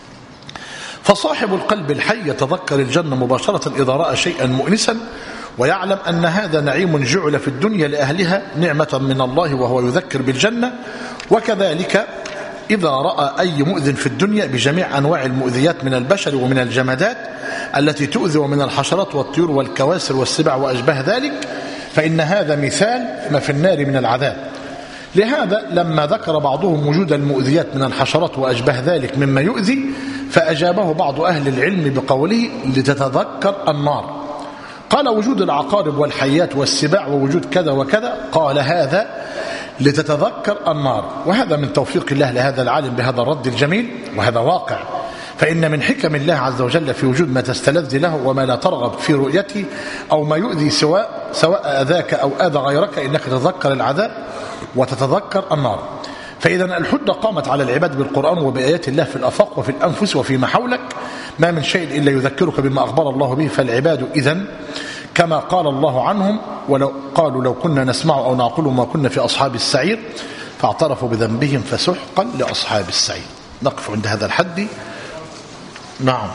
A: فصاحب القلب الحي يتذكر الجنة مباشرة إذا رأى شيئا مؤنسا، ويعلم أن هذا نعيم جعل في الدنيا لأهلها نعمة من الله، وهو يذكر بالجنة. وكذلك إذا رأى أي مؤذن في الدنيا بجميع أنواع المؤذيات من البشر ومن الجمادات التي تؤذي، ومن الحشرات والطيور والكواسر والسبع وأشبه ذلك، فإن هذا مثال ما في النار من العذاب. لهذا لما ذكر بعضهم وجود المؤذيات من الحشرات وأشبه ذلك مما يؤذي، فأجابه بعض أهل العلم بقوله: لتتذكر النار. قال: وجود العقارب والحيات والسباع ووجود كذا وكذا. قال: هذا لتتذكر النار. وهذا من توفيق الله لهذا العالم بهذا الرد الجميل، وهذا واقع. فإن من حكم الله عز وجل في وجود ما تستلذ له وما لا ترغب في رؤيته، أو ما يؤذي سواء أذاك أو أذى غيرك، إنك تتذكر العذاب وتتذكر النار. فإذا الحجة قامت على العباد بالقرآن وبآيات الله في الآفاق وفي الأنفس وفيما حولك، ما من شيء إلا يذكرك بما أخبر الله به. فالعباد إذن كما قال الله عنهم ولو قالوا لو كنا نسمع أو نعقل ما كنا في أصحاب السعير فاعترفوا بذنبهم فسحقا لأصحاب السعير. نقف عند هذا الحد. نعم.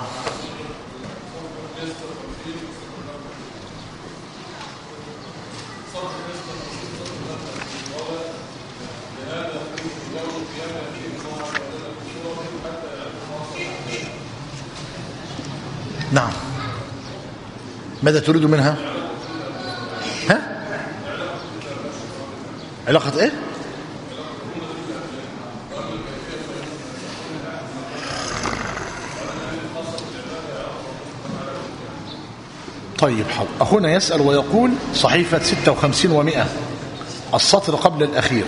A: نعم. ماذا تريد منها؟ ها؟ علاقة ايه؟ طيب حاضر. أخونا يسأل ويقول صحيفة 56 و100 السطر قبل الأخير: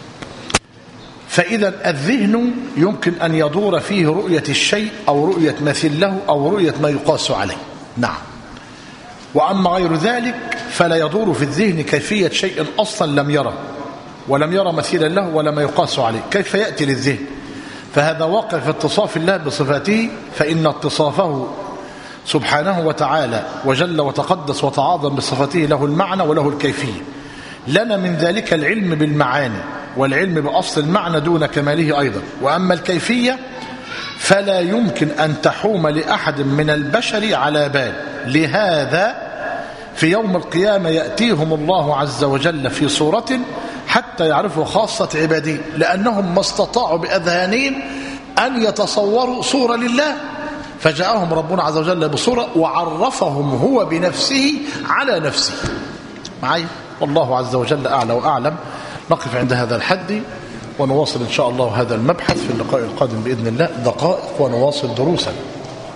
A: فإذا الذهن يمكن أن يدور فيه رؤية الشيء أو رؤية مثل له أو رؤية ما يقاس عليه. نعم. وأما غير ذلك فلا يدور في الذهن كيفية شيء أصلا لم يره ولم يرى مثيلا له ولا ما يقاس عليه، كيف يأتي للذهن؟ فهذا واقع في اتصاف الله بصفاته، فإن اتصافه سبحانه وتعالى وجل وتقدس وتعاظم بصفاته له المعنى وله الكيفية. لنا من ذلك العلم بالمعاني والعلم بأصل المعنى دون كماله أيضا. وأما الكيفية فلا يمكن أن تحوم لأحد من البشر على بال. لهذا في يوم القيامة يأتيهم الله عز وجل في صورة حتى يعرفوا خاصة عباده، لأنهم ما استطاعوا بأذهانهم أن يتصوروا صورة لله، فجاءهم ربنا عز وجل بصورة وعرفهم هو بنفسه على نفسه. معي؟ والله عز وجل أعلى وأعلم. نقف عند هذا الحد ونواصل إن شاء الله هذا المبحث في اللقاء القادم بإذن الله. دقائق ونواصل دروسا.